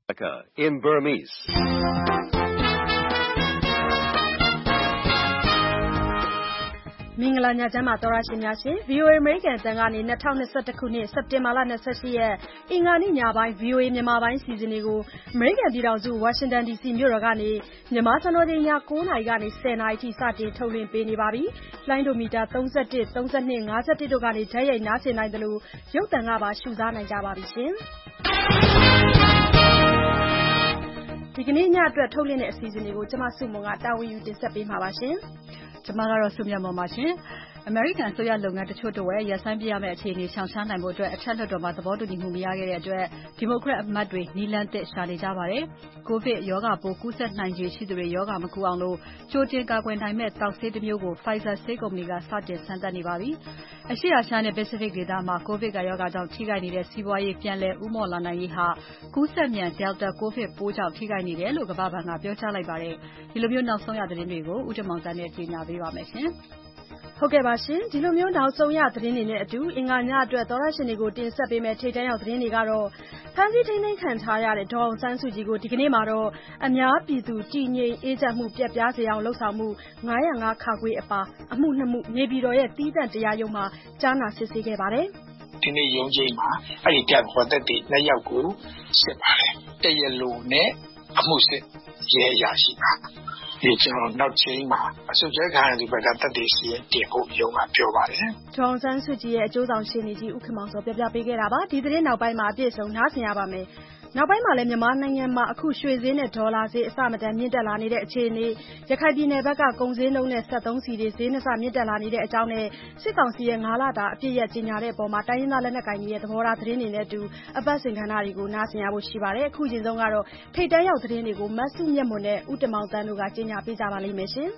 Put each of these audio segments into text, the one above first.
in Burmese. မင်္ဂလာညချမ်းပါသောရရှင်များရှင် VOA American အသံကနေ2021ခုနှစ်စက်တင်ဘာလ28ရက်အင်္ဂါနေ့ညပိုင်း VOA မြန်မာပိုင်းစီစဉ်တွေကို American ပြည်ထောင်စု Washington DC မြို့တော်ကနေမြန်မာစံတော်ချိန်ည9:00နာရီကနေ10:00နာရီထိစတင်ထုတ်လွှင့်ပေးနေပါပြီ။လိုင်းဒိုမီတာ31 32 51တို့ကနေဓာတ်ရိုက်နားဆင်နိုင်တယ်လို့ရုပ်သံကပါရှုစားနိုင်ကြပါပြီရှင်။ဒီကနေ့ညအတွက်ထုတ်လွှင့်တဲ့အစီအစဉ်တွေကိုကျွန်မစုမွန်ကတာဝန်ယူတင်ဆက်ပေးမှာပါရှင်။ကျမကတော့စုမြတ်မောင်ပါရှင်။ American ဆိုရလုပ်ငန်းတချို့တဝက်ရပ်ဆိုင်းပြရမယ့်အခြေအနေရှောင်ရှားနိုင်ဖို့အတွက်အထက်လွှတ်တော်မှာသဘောတူညီမှုမရခဲ့တဲ့အတွက် Democrat အမတ်တွေနီလန်းသစ်ရှာနေကြပါတယ်။ COVID ရောဂါပိုးကူးစက်နိုင်ခြေရှိသူတွေရောဂါမကူအောင်လို့ကြိုတင်ကာကွယ်နိုင်မဲ့တောက်ဆေးတစ်မျိုးကို Pfizer ဆေးကုမ္ပဏီကစတင်စမ်းသပ်နေပါပြီ။အရှေ့အာရှနဲ့ Pacific ဒေသမှာ COVID ကရောဂါကြောင့်ထိခိုက်နေတဲ့စီးပွားရေးပြန်လည်ဦးမော့လာနိုင်ရေးဟာကူးစက်မြန် Delta COVID ပိုးကြောင့်ထိခိုက်နေတယ်လို့ကမ္ဘာ့ဘဏ်ကပြောကြားလိုက်ပါတယ်။ဒီလိုမျိုးနောက်ဆုံးရသတင်းတွေကိုဦးတင်မောင်တန်းနဲ့ကြီးညာပေးပါမယ်ရှင်။ဟုတ်ကဲ့ပါရှင်ဒီလိုမျိုးနောက်ဆုံးရသတင်းတွေနဲ့အတူအင်္ဂါညအတွက်သောရရှင်တွေကိုတင်ဆက်ပေးမယ့်ထိတ်တန်းရောက်သတင်းတွေကတော့ဖန်စီထိန်းသိမ်းခံထားရတဲ့ဒေါအောင်ဆန်းစုကြည်ကိုဒီကနေ့မှာတော့အများပြည်သူတည်ငြိမ်အေးချမ်းမှုပြတ်ပြားစေအောင်လှုပ်ဆောင်မှု905ခါခွေအပါအမှု2မှုနေပြည်တော်ရဲ့တီးသန့်တရားရုံးမှာကြားနာစစ်ဆေးခဲ့ပါတယ်ဒီနေ့ရုံးချိန်မှာအဲ့ဒီပြန်ခေါ်တဲ့2ယောက်ကိုစစ်ပါတယ်တရားလိုနဲ့အမှုစစ်ရဲရရှိပါဒီကျွန်တော်နောက်ချိန်မှာအစုကျဲခံရသူဘက်ကတက်တည်စီရင်တင်ဖို့ရုံးကပြောပါတယ်။ဒေါအောင်ဆန်းစုကြည်ရဲ့အကျိုးဆောင်ရှင်းနေကြီးဦးခင်မောင်စောပြပြပေးခဲ့တာပါဒီသတင်းနောက်ပိုင်းမှာအပြည့်စုံနားဆင်ရပါမယ်။နောက်ပိုင်းမှာလည်းမြန်မာနိုင်ငံမှာအခုရွှေဈေးနဲ့ဒေါ်လာဈေးအဆမတန်မြင့်တက်လာနေတဲ့အခြေအနေရခိုင်ပြည်နယ်ဘက်ကကုန်ဈေးနှုန်းနဲ့73စီတွေဈေးနှစမြင့်တက်လာနေတဲ့အကြောင်းနဲ့စစ်ကောင်စီရဲ့9လတာအပြည့်ရကြေညာတဲ့အပေါ်မှာတိုင်းရင်းသားလက်နက်ကိုင်တွေရဲ့သဘောထားသတင်းတွေနဲ့အတူအပတ်စဉ်ကဏ္ဍတွေကိုနားဆင်ရဖို့ရှိပါတယ်အခုချိန်ဆုံးကတော့ထိတ်တန်းရောက်သတင်းတွေကိုမတ်စုမြတ်မွန်နဲ့ဦးတင်မောင်တန်းတို့ကကြေညာပေးကြပါလိမ့်မယ်ရှင်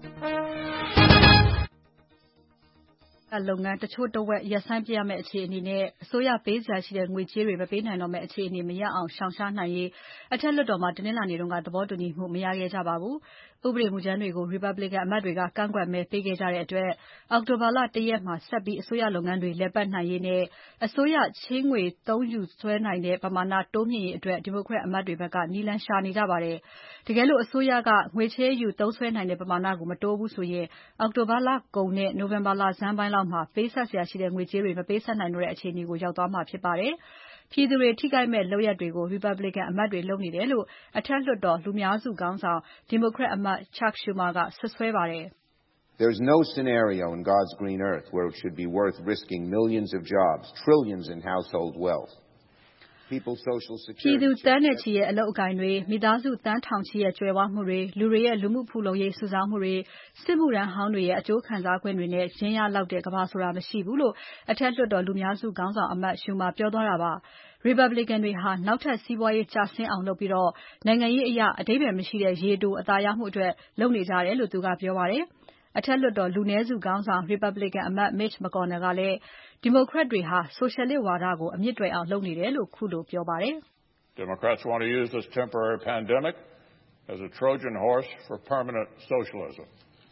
လုပ်ငန်းတချို့တဝက်ရပ်ဆိုင်းပြရမယ့်အခြေအနေနဲ့အစိုးရပေးစရာရှိတဲ့ငွေကြေးတွေမပေးနိုင်တော့မယ့်အခြေအနေမရအောင်ရှောင်ရှားနိုင်ရေးအထက်လွှတ်တော်မှာတင်းလာနေတုန်းကသဘောတူညီမှုမရခဲ့ကြပါဘူး။ဥပဒေမူကြမ်းတွေကို Republican အမတ်တွေကကန့်ကွက်မဲပေးခဲ့ကြတဲ့အတွက်အောက်တိုဘာလ1ရက်မှာဆက်ပြီးအစိုးရလုပ်ငန်းတွေလည်ပတ်နိုင်ရေးနဲ့အစိုးရချေးငွေသုံးယူဆွဲနိုင်တဲ့ပမာဏတိုးမြင့်ရေးအတွက် Democrat အမတ်တွေဘက်ကနီလန်းရှာနေကြပါတယ်။တကယ်လို့အစိုးရကငွေချေးယူသုံးစွဲနိုင်တဲ့ပမာဏကိုမတိုးဘူးဆိုရင်အောက်တိုဘာလကုန်နဲ့နိုဝင်ဘာလဆန်းပိုင်းလောက်မှာပေးဆက်စရာရှိတဲ့ငွေကြေးတွေမပေးဆက်နိုင်တော့တဲ့အခြေအနေကိုရောက်သွားမှာဖြစ်ပါတယ်။ပြည်သူတွေထိခိုက်မဲ့လုပ်ရပ်တွေကို Republican အမတ်တွေလုပ်နေတယ်လို့အထက်လွှတ်တော်လူများစုခေါင်းဆောင် Democrat အမတ် Chuck Schumer ကစွပ်စွဲပါတယ်။ There's no scenario in God's green earth where it should be worth risking millions of jobs, trillions in household wealth. ပြည်သူတန်းနဲ့ချီရဲ့အလုပ်အကင်တွေမိသားစုတန်းထောင်ချီရဲ့ကြွယ်ဝမှုတွေလူတွေရဲ့လူမှုဖူလုံရေးစုဆောင်းမှုတွေစစ်မှုထမ်းဟောင်းတွေရဲ့အကျိုးခံစား권တွေနဲ့ရင်းရလောက်တဲ့ကမ္ဘာဆိုတာမရှိဘူးလို့အထက်လွှတ်တော်လူများစုခေါင်းဆောင်အမတ် Schumer ပြောသွားတာပါ။ Republican တွေဟာနောက်ထပ်စီးပွားရေးကျဆင်းအောင်လုပ်ပြီးနိုင်ငံရေးအရအဓိပ္ပါယ်မရှိတဲ့ရေတိုအသာရမှုအတွက်လုပ်နေကြတယ်လို့သူကပြောပါတယ်။အထက်လွှတ်တော်လူနည်းစုခေါင်းဆောင် Republican အမတ် Mitch McConnell ကလည်း Democrat တွေဟာဆိုရှယ်လစ်ဝါဒကိုအမြစ်တွယ်အောင်လုပ်နေတယ်လို့ခုလိုပြောပါတယ်။ Democrats want to use this temporary pandemic as a Trojan horse for permanent socialism.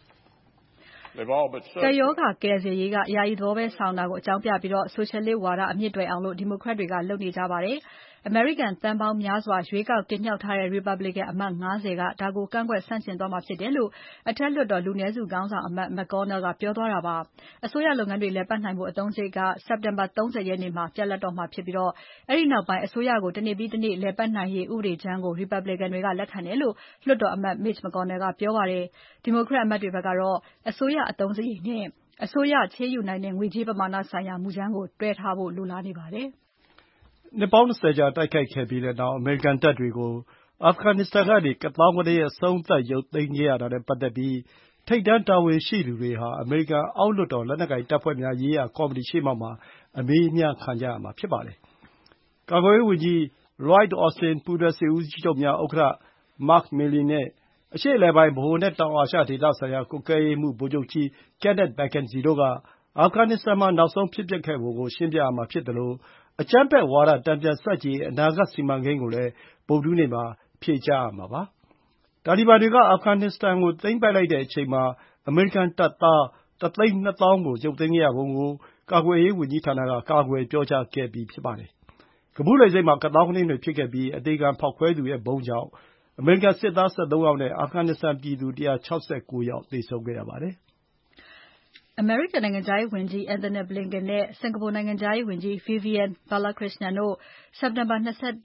ကရောဂါကယ်ဆယ်ရေးကယာယီသဘောပဲဆောင်တာကိုအကြောင်းပြပြီးဆိုရှယ်လစ်ဝါဒအမြစ်တွယ်အောင်လို့ Democrat တွေကလုပ်နေကြပါတယ်။ American သန်းပေါင်းများစွာရွေးကောက်တင်မြှောက်ထားတဲ့ Republican အမတ်50ကဒါကိုကန့်ကွက်ဆန့်ကျင်သွားမှာဖြစ်တယ်လို့အထက်လွှတ်တော်လူနည်းစုခေါင်းဆောင်အမတ် McConnell ကပြောသွားတာပါ။အစိုးရလုပ်ငန်းတွေလည်ပတ်နိုင်ဖို့အသုံးစရိတ်ကစက်တင်ဘာ30ရက်နေ့မှာပြတ်လပ်တော့မှာဖြစ်ပြီးအဲဒီနောက်ပိုင်းအစိုးရကိုတနေ့ပြီးတနေ့လည်ပတ်နိုင်ရေးဥပဒေကြမ်းကို Republican တွေကလက်ခံတယ်လို့လွှတ်တော်အမတ် Mitch McConnell ကပြောပါတယ်။ Democrat အမတ်တွေဘက်ကတော့အစိုးရအသုံးစရိတ်နဲ့အစိုးရချေးယူနိုင်တဲ့ငွေကြေးပမာဏဆိုင်ရာမူကြမ်းကိုတွဲထားဖို့လိုလားနေပါတယ်။နှစ်ပေါင်း20ကြာတိုက်ခိုက်ခဲ့ပြီးတဲ့နောက်အမေရိကန်တပ်တွေကိုအာဖဂန်နစ္စတန်ကနေကသောင်းကနည်းအဆုံးသတ်ရုပ်သိမ်းခဲ့ရတာနဲ့ပတ်သက်ပြီးထိပ်တန်းတာဝန်ရှိသူတွေဟာအမေရိကန်အောက်လွှတ်တော်လက်နက်ကိုင်တပ်ဖွဲ့များရေးရာကော်မတီရှေ့မှောက်မှာအမေးအမြန်းခံကြရမှာဖြစ်ပါတယ်။ကာကွယ်ရေးဝန်ကြီး Lloyd Austin ပူးတွဲစစ်ဦးစီးချုပ်များဥက္ကဋ္ဌ Mark Milley နဲ့အရှေ့အလယ်ပိုင်းဗဟိုနဲ့တောင်အာရှဒေသဆိုင်ရာကွပ်ကဲရေးမှူးဗိုလ်ချုပ်ကြီး Kenneth McKenzie တို့ကအာဖဂန်နစ္စတန်မှာနောက်ဆုံးဖြစ်ပျက်ခဲ့ပုံကိုရှင်းပြရမှာဖြစ်သလိုအကြမ်းဖက်ဝါဒတန်ပြန်ဆန့်ကျင်ရေးအနာဂတ်စီမံကိန်းကိုလည်းဗုဒ္ဓဟူးနေ့မှာဖြေကြားရမှာပါ။တာလီဘန်တွေကအာဖဂန်နစ္စတန်ကိုသိမ်းပိုက်လိုက်တဲ့အချိန်မှာအမေရိကန်တပ်သား1,200,000ကိုရုပ်သိမ်းခဲ့ရပုံကိုကာကွယ်ရေးဝန်ကြီးဌာနကကာကွယ်ပြောကြားခဲ့ပြီးဖြစ်ပါတယ်ကဘူးလေဆိပ်မှာကသောင်းကနင်းတွေဖြစ်ခဲ့ပြီးအသေခံဖောက်ခွဲသူရဲ့ဗုံးကြောင့်အမေရိကန်စစ်သား13ယောက်နဲ့အာဖဂန်နစ္စတန်ပြည်သူ169ယောက်သေဆုံးခဲ့ရပါတယ်။အမေရိကန်နိုင်ငံခြားရေးဝန်ကြီး Antony Blinken နဲ့စင်္ကာပူနိုင်ငံခြားရေးဝန်ကြီး Vivian Balakrishnan တို့စက်တင်ဘာ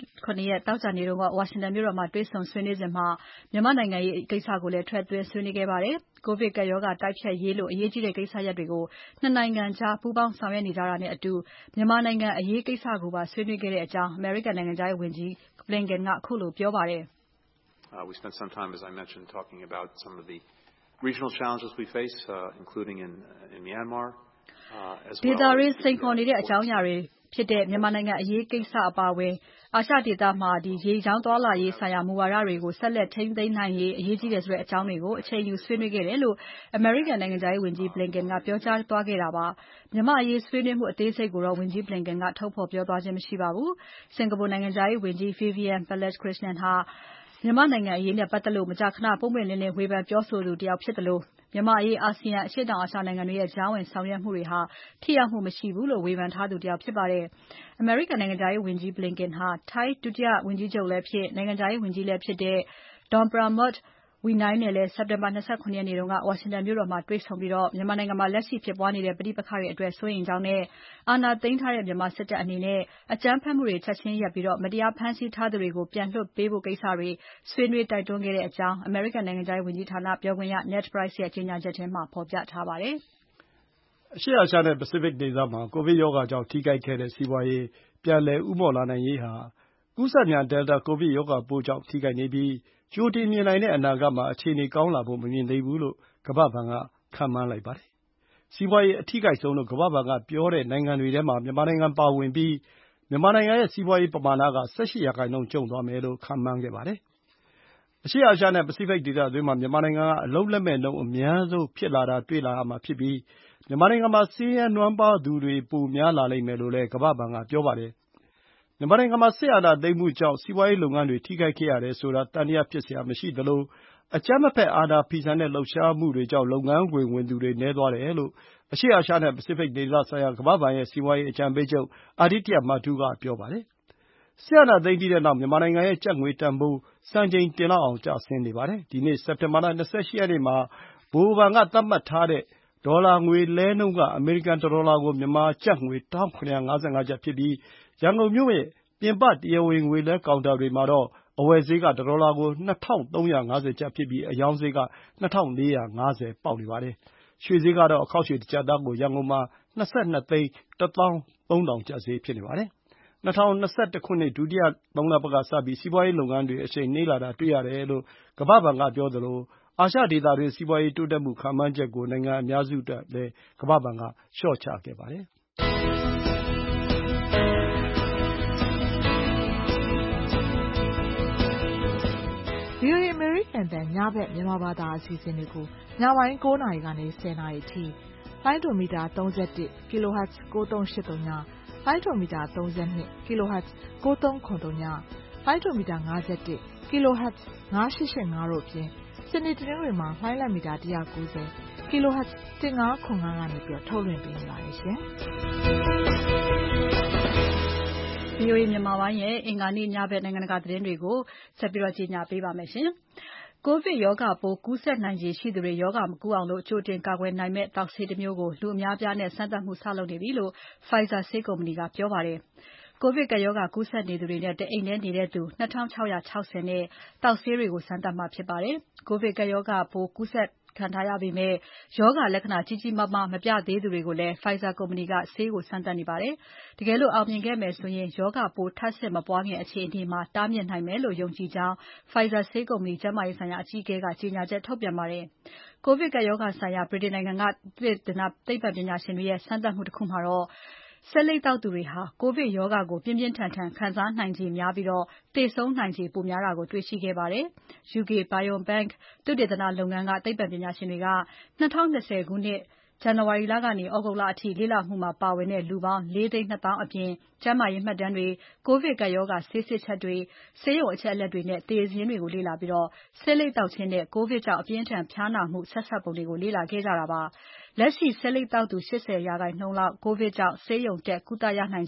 27 ရက်သောကြာနေ့ကဝါရှင်တန်မြို့တော်မှာတွေ့ဆုံဆွေးနွေးစဉ်မြန်မာ့နိုင်ငံရေးကိစ္စကိုလည်းထည့်သွင်းဆွေးနွေးခဲ့ပါတယ်။ ကိုဗစ်ကပ်ရောဂါတိုက်ဖျက်ရေးလိုအရေးကြီးတဲ့ကိစ္စရပ်တွေကို ၂ နိုင်ငံကြားပူးပေါင်းဆောင်ရွက်နေကြတာနဲ့အတူမြန်မာနိုင်ငံအရေးကိစ္စကိုပါဆွေးနွေးခဲ့တဲ့အကြောင်းအမေရိကန်နိုင်ငံခြားရေးဝန်ကြီး Blinken ကခုလိုပြောပါတယ်။ We spent some time, as I mentioned, talking about some of the regional challenges we face, including in Myanmar, as well. ဒေသတွင်းစိန်ခေါ်နေတဲ့အကြောင်းအရာတွေဖြစ်တဲ့မြန်မာနိုင်ငံအရေးကိစ္စအပါအဝင်အာရှဒေသမှာရေကြောင်းသွားလာရေးဆိုင်ရာမူဝါဒတွေကိုဆက်လက်ထိန်းသိမ်းနိုင်ရေးအရေးကြီးတယ်ဆိုတဲ့အကြောင်းတွေကိုအချိန်ယူဆွေးနွေးခဲ့တယ်လို့အမေရိကန်နိုင်ငံခြားရေးဝန်ကြီး Blinken ကပြောကြားသွားခဲ့တာပါ။မြန်မာ့အရေးဆွေးနွေးမှုအသေးစိတ်ကိုတော့ဝန်ကြီး Blinken ကထုတ်ဖော်ပြောသွားခြင်းမရှိပါဘူး။စင်္ကာပူနိုင်ငံခြားရေးဝန်ကြီး Vivian Balakrishnan ဟာမြန်မာ့နိုင်ငံအရေးနဲ့ပတ်သက်လို့မကြာခဏပွင့်ပွင့်လင်းလင်းဝေဖန်ပြောဆိုသူတယောက်ဖြစ်သလိုမြန်မာ့အရေးအာဆီယံအရှေ့တောင်အာရှနိုင်ငံတွေရဲ့ကြားဝင်ဆောင်ရွက်မှုတွေဟာထိရောက်မှုမရှိဘူးလို့ဝေဖန်ထားသူတယောက်ဖြစ်ပါတယ်။ အမေရိကန်နိုင်ငံခြားရေးဝန်ကြီး Blinken ဟာထိုင်းဒုတိယဝန်ကြီးချုပ်လည်းဖြစ်နိုင်ငံခြားရေးဝန်ကြီးလည်းဖြစ်တဲ့ Don Pramudwinai နဲ့လည်းစက်တင်ဘာ 27 ရက်နေ့ကဝါရှင်တန်မြို့တော်မှာတွေ့ဆုံပြီးမြန်မာနိုင်ငံမှာလက်ရှိဖြစ်ပွားနေတဲ့ပဋိပက္ခတွေအတွက်စိုးရိမ်ကြောင်းနဲ့အာဏာသိမ်းထားတဲ့မြန်မာစစ်တပ်အနေနဲ့အကြမ်းဖက်မှုတွေချက်ချင်းရပ်ပြီးမတရားဖမ်းဆီးထားသူတွေကိုပြန်လွှတ်ပေးဖို့ကိစ္စတွေဆွေးနွေးတိုက်တွန်းခဲ့တဲ့အကြောင်းအမေရိကန်နိုင်ငံခြားရေးဝန်ကြီးဌာနပြောခွင့်ရ Ned Price ရဲ့ကြေညာချက်ထဲမှာဖော်ပြထားပါတယ်။အရှေ့အာရှနဲ့ပစိဖိတ်ဒေသမှာကိုဗစ်ရောဂါကြောင့်ထိခိုက်ခဲ့တဲ့စီးပွားရေးပြန်လည်ဦးမော့လာနိုင်ရေးဟာကူးစက်မြန် Delta ကိုဗစ်ရောဂါပိုးကြောင့်ထိခိုက်နေပြီးကြိုတင်မြင်နိုင်တဲ့အနာဂတ်မှာအခြေအနေကောင်းလာဖို့မမြင်သေးဘူးလို့ကမ္ဘာ့ဘဏ်ကခန့်မှန်းလိုက်ပါတယ်။စီးပွားရေးအထိခိုက်ဆုံးလို့ကမ္ဘာ့ဘဏ်ကပြောတဲ့နိုင်ငံတွေထဲမှာမြန်မာနိုင်ငံပါဝင်ပြီးမြန်မာနိုင်ငံရဲ့စီးပွားရေးပမာဏက 18% ကျုံ့သွားမယ်လို့ခန့်မှန်းခဲ့ပါတယ်။အရှေ့အာရှနဲ့ပစိဖိတ်ဒေသအတွင်းမှာမြန်မာနိုင်ငံကအလုပ်လက်မဲ့နှုန်းအများဆုံးဖြစ်လာတာတွေ့လာရမှာဖြစ်ပြီးမြန်မာနိုင်ငံမှာဆင်းရဲနွမ်းပါးသူတွေပိုများလာလိမ့်မယ်လို့လည်းကမ္ဘာ့ဘဏ်ကပြောပါတယ်။မြန်မာနိုင်ငံမှာစစ်အာဏာသိမ်းမှုကြောင့်စီးပွားရေးလုပ်ငန်းတွေထိခိုက်ခဲ့ရတယ်ဆိုတာသံသယဖြစ်စရာမရှိသလိုအကြမ်းမဖက်အာဏာဖီဆန်တဲ့လှုပ်ရှားမှုတွေကြောင့်လုပ်ငန်းခွင်ဝင်သူတွေနည်းသွားတယ်လို့အရှေ့အာရှနဲ့ပစိဖိတ်ဒေသဆိုင်ရာကမ္ဘာ့ဘဏ်ရဲ့စီးပွားရေးအကြံပေးချုပ် Aditya Mattu ကပြောပါတယ်။စစ်အာဏာသိမ်းပြီးတဲ့နောက်မြန်မာနိုင်ငံရဲ့ကျပ်ငွေတန်ဖိုးစံချိန်တင်လောက်အောင်ကျဆင်းနေပါတယ်။ဒီနေ့စက်တင်ဘာ 28 ရက်နေ့မှာဗဟိုဘဏ်ကသတ်မှတ်ထားတဲ့ဒေါ်လာငွေလဲနှုန်းကအမေရိကန်တဒေါ်လာကိုမြန်မာကျပ်ငွေ1755ကျပ်ဖြစ်ပြီးရန်ကုန်မြို့ရဲ့ပြင်ပတရားဝင်ငွေလဲကောင်တာတွေမှာတော့အဝယ်ဈေးကတဒေါ်လာကို2350ကျပ်ဖြစ်ပြီးအရောင်းဈေးက2450ပေါက်နေပါတယ်။ရွှေဈေးကတော့အခေါက်ရွှေတစ်ကျပ်သားကိုရန်ကုန်မှာ22သိန်း13000ကျပ်ဈေးဖြစ်နေပါတယ်။2021ခုနှစ်ဒုတိယသုံးလပတ်ကစပြီးစီးပွားရေးလုပ်ငန်းတွေအရှိန်နှေးလာတာတွေ့ရတယ်လို့ကမ္ဘာ့ဘဏ်ကပြောသလိုအာရှဒေသတွင်းစီးပွားရေးတိုးတက်မှုခန့်မှန်းချက်ကိုနိုင်ငံအများစုအတွက်လည်းကမ္ဘာ့ဘဏ်ကလျှော့ချခဲ့ပါတယ်။ VOA အမေရိကန်အသံညဘက်မြန်မာဘာသာအစီအစဉ်တွေကိုညပိုင်း9နာရီကနေ10နာရီအထိလိုင်းဒိုမီတာ31 kHz 9383ညလိုင်းဒိုမီတာ32 kHz 9393ညလိုင်းဒိုမီတာ51 kHz 9885တို့အပြင်စနေတနင်္ဂနွေမှာလိုင်းလံမီတာ190 kHz 1505ကနေပြီးထုတ်လွှင့်ပေးနေပါတယ်ရှင်။ VOA မြန်မာပိုင်းရဲ့အင်္ဂါနေ့ညဘက်နိုင်ငံတကာသတင်းတွေကိုဆက်ပြီးကြီးညာပေးပါမယ်ရှင်။ကိုဗစ်ရောဂါပိုးကူးစက်နိုင်ခြေရှိသူတွေရောဂါမကူးအောင်ကြိုတင်ကာကွယ်နိုင်မယ့်သောက်ဆေးတမျိုးကိုလူအများအပြားနဲ့စမ်းသပ်မှုစလုပ်နေပြီလို့ Pfizer ဆေးကုမ္ပဏီကပြောပါတယ်။ကိုဗစ်ကပ်ရောဂါကူးစက်နေသူတွေနဲ့တအိမ်ထဲနေတဲ့သူ2660နဲ့သောက်ဆေးတွေကိုစမ်းသပ်မှာဖြစ်ပါတယ်။ကိုဗစ်ကပ်ရောဂါပိုးကူးစက်ခံထားရပေမဲ့ရောဂါလက္ခဏာကြီးကြီးမားမားမပြသေးသူတွေကိုလည်း Pfizer ကုမ္ပဏီကဆေးကိုစမ်းသပ်နေပါတယ်။တကယ်လို့အောင်မြင်ခဲ့မယ်ဆိုရင်ရောဂါပိုးထပ်ဆင့်မပွားခင်အခြေအနေမှာတားမြစ်နိုင်မယ်လို့ယုံကြည်ကြောင်း Pfizer ဆေးကုမ္ပဏီကျန်းမာရေးဆိုင်ရာအကြီးအကဲကကြေညာချက်ထုတ်ပြန်ပါတယ်။ကိုဗစ်ကပ်ရောဂါဆိုင်ရာဗြိတိန်နိုင်ငံကသိပ္ပံပညာရှင်တွေရဲ့စမ်းသပ်မှုတခုမှာတော့ဆေးလိပ်သောက်သူတွေဟာကိုဗစ်ရောဂါကိုပြင်းပြင်းထန်ထန်ခံစားနိုင်ခြေများပြီးသေဆုံးနိုင်ခြေပိုများတာကိုတွေ့ရှိခဲ့ပါတယ်။ UK Biobank သုတေသနလုပ်ငန်းကသိပ္ပံပညာရှင်တွေက2020ခုနှစ်ဇန်နဝါရီလကနေသြဂုတ်လအထိလေ့လာမှုမှာပါဝင်တဲ့လူပေါင်း 4,200,000 အပြင်ကျန်းမာရေးမှတ်တမ်းတွေကိုဗစ်ကပ်ရောဂါဆေးစစ်ချက်တွေဆေးရုံအချက်အလက်တွေနဲ့သေစာရင်းတွေကိုလေ့လာပြီးဆေးလိပ်သောက်ခြင်းနဲ့ကိုဗစ်ကြောင့်အပြင်းအထန်ဖျားနာမှုဆက်စပ်ပုံတွေကိုလေ့လာခဲ့ကြတာပါ။လက်ရှိဆေးလိပ်သောက်သူ 80% လောက်ကိုဗစ်ကြောင့်ဆေးရုံတက်ကုသရနိုင်ခြေ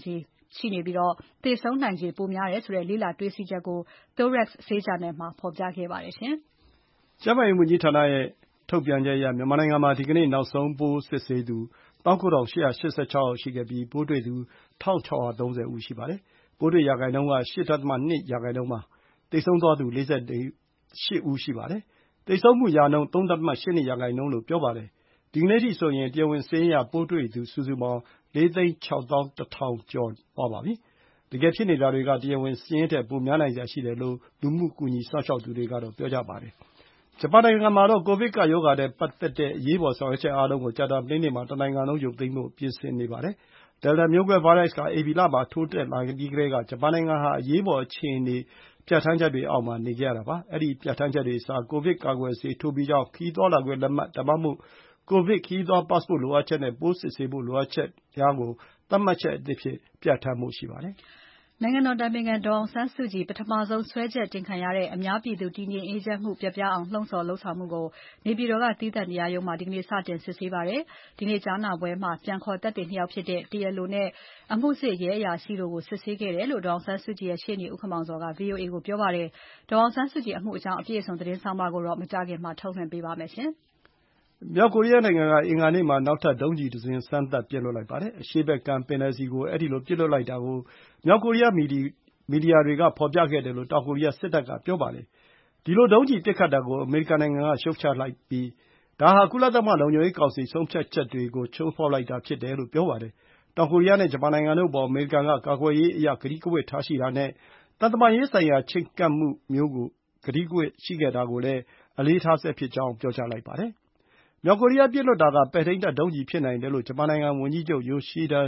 ရှိနေပြီးသေဆုံးနိုင်ခြေပိုများတယ်ဆိုတဲ့လေ့လာတွေ့ရှိချက်ကို Thorax ဆေးဂျာနယ်မှာဖော်ပြခဲ့ပါတယ်ရှင်။ကျန်းမာရေးဝန်ကြီးဌာနရဲ့ထုတ်ပြန်ချက်အရမြန်မာနိုင်ငံမှာဒီကနေ့နောက်ဆုံးပိုးစစ်ဆေးသူ 19886 ယောက်ရှိခဲ့ပြီးပိုးတွေ့သူ 1630 ဦးရှိပါတယ်။ ပိုးတွေ့ရာခိုင်နှုန်းက 8.2% ပါ။သေဆုံးသွားသူ 48 ဦးရှိပါတယ်။သေဆုံးမှုရာနှုန်း 3.82% လို့ပြောပါတယ်။ဒီကနေ့ထိဆိုရင်တရားဝင်စာရင်းအရပိုးတွေ့သူစုစုပေါင်း 4,610,000 ကျော်သွားပါပြီ။တကယ်ဖြစ်နေတာတွေကတရားဝင်စာရင်းထက်ပိုများနိုင်စရာရှိတယ်လို့လူမှုကူညီစောင့်ရှောက်သူတွေကတော့ပြောကြပါတယ်။ဂျပန်နိုင်ငံမှာတော့ကိုဗစ်ကပ်ရောဂါနဲ့ပတ်သက်တဲ့အရေးပေါ်ဆောင်ရွက်ချက်အားလုံးကိုကြာသပတေးနေ့မှာတနိုင်ငံလုံးရုပ်သိမ်းဖို့ပြင်ဆင်နေပါတယ်။ Delta မျိုးကွဲဗိုင်းရပ်စ်ကဧပြီလမှာထိုးတက်လာပြီးကတည်းကဂျပန်နိုင်ငံဟာအရေးပေါ်အခြေအနေပြဌာန်းချက်တွေအောက်မှာနေခဲ့ရတာပါ။အဲဒီပြဌာန်းချက်တွေအစကိုဗစ်ကာကွယ်ဆေးထိုးပြီးကြောင်းခရီးသွားလာခွင့်လက်မှတ်ဒါမှမဟုတ်ကိုဗစ်ခရီးသွားပတ်စ်ပို့လိုအပ်ချက်နဲ့ပိုးစစ်ဆေးဖို့လိုအပ်ချက်များကိုသတ်မှတ်ချက်အသစ်ဖြင့်ပြဌာန်းဖို့ရှိပါတယ်။နိုင်ငံတော်အတိုင်ပင်ခံဒေါ်အောင်ဆန်းစုကြည်ပထမဆုံးစွဲချက်တင်ခံရတဲ့အများပြည်သူတည်ငြိမ်အေးချမ်းမှုပျက်ပြားအောင်လှုံ့ဆော်လုပ်ဆောင်မှုကိုနေပြည်တော်ကသီးသန့်တရားရုံးမှာဒီကနေ့စတင်စစ်ဆေးပါတယ်။ဒီနေ့ကြားနာပွဲမှာပြန်ခေါ်သက်သေ 2 ယောက်ဖြစ်တဲ့တရားလိုနဲ့အမှုစစ်ရဲအရာရှိတို့ကိုစစ်ဆေးခဲ့တယ်လို့ဒေါ်အောင်ဆန်းစုကြည်ရဲ့ရှေ့နေဦးခင်မောင်ဇော်က VOA ကိုပြောပါတယ်။ဒေါ်အောင်ဆန်းစုကြည်အမှုအကြောင်းအပြည့်အစုံသတင်းဆောင်းပါးကိုတော့မကြာခင်မှာထုတ်လွှင့်ပေးပါမယ်ရှင်။မြောက်ကိုရီးယားနိုင်ငံကအင်္ဂါနေ့မှာနောက်ထပ်ဒုံးကျည်တစင်းစမ်းသပ်ပစ်လွှတ်လိုက်ပါတယ်။အရှေ့ဘက်ကမ်းပင်လယ်ဆီကိုအဲဒီလိုပစ်လွှတ်လိုက်တာကိုမြောက်ကိုရီးယားမီဒီယာတွေကဖော်ပြခဲ့တယ်လို့တောင်ကိုရီးယားစစ်တပ်ကပြောပါတယ်။ဒီလိုဒုံးကျည်ပစ်ခတ်တာကိုအမေရိကန်နိုင်ငံကရှုတ်ချလိုက်ပြီးဒါဟာကုလသမဂ္ဂလုံခြုံရေးကောင်စီဆုံးဖြတ်ချက်တွေကိုချိုးဖောက်လိုက်တာဖြစ်တယ်လို့ပြောပါတယ်။တောင်ကိုရီးယားနဲ့ဂျပန်နိုင်ငံတို့အပေါ်အမေရိကန်ကကာကွယ်ရေးအရကတိကဝတ်ထားရှိတာနဲ့သံတမန်ရေးဆိုင်ရာချဉ်းကပ်မှုမျိုးကတိကဝတ်ရှိခဲ့တာကိုလည်းအလေးထားဆဲဖြစ်ကြောင်းပြောကြားလိုက်ပါတယ်။မြောက်ကိုရီးယားပစ်လွှတ်တာကပဲ့ထိန်းတပ်ဒုံးကျည်ဖြစ်နိုင်တယ်လို့ဂျပန်နိုင်ငံဝန်ကြီးချုပ် Yoshihide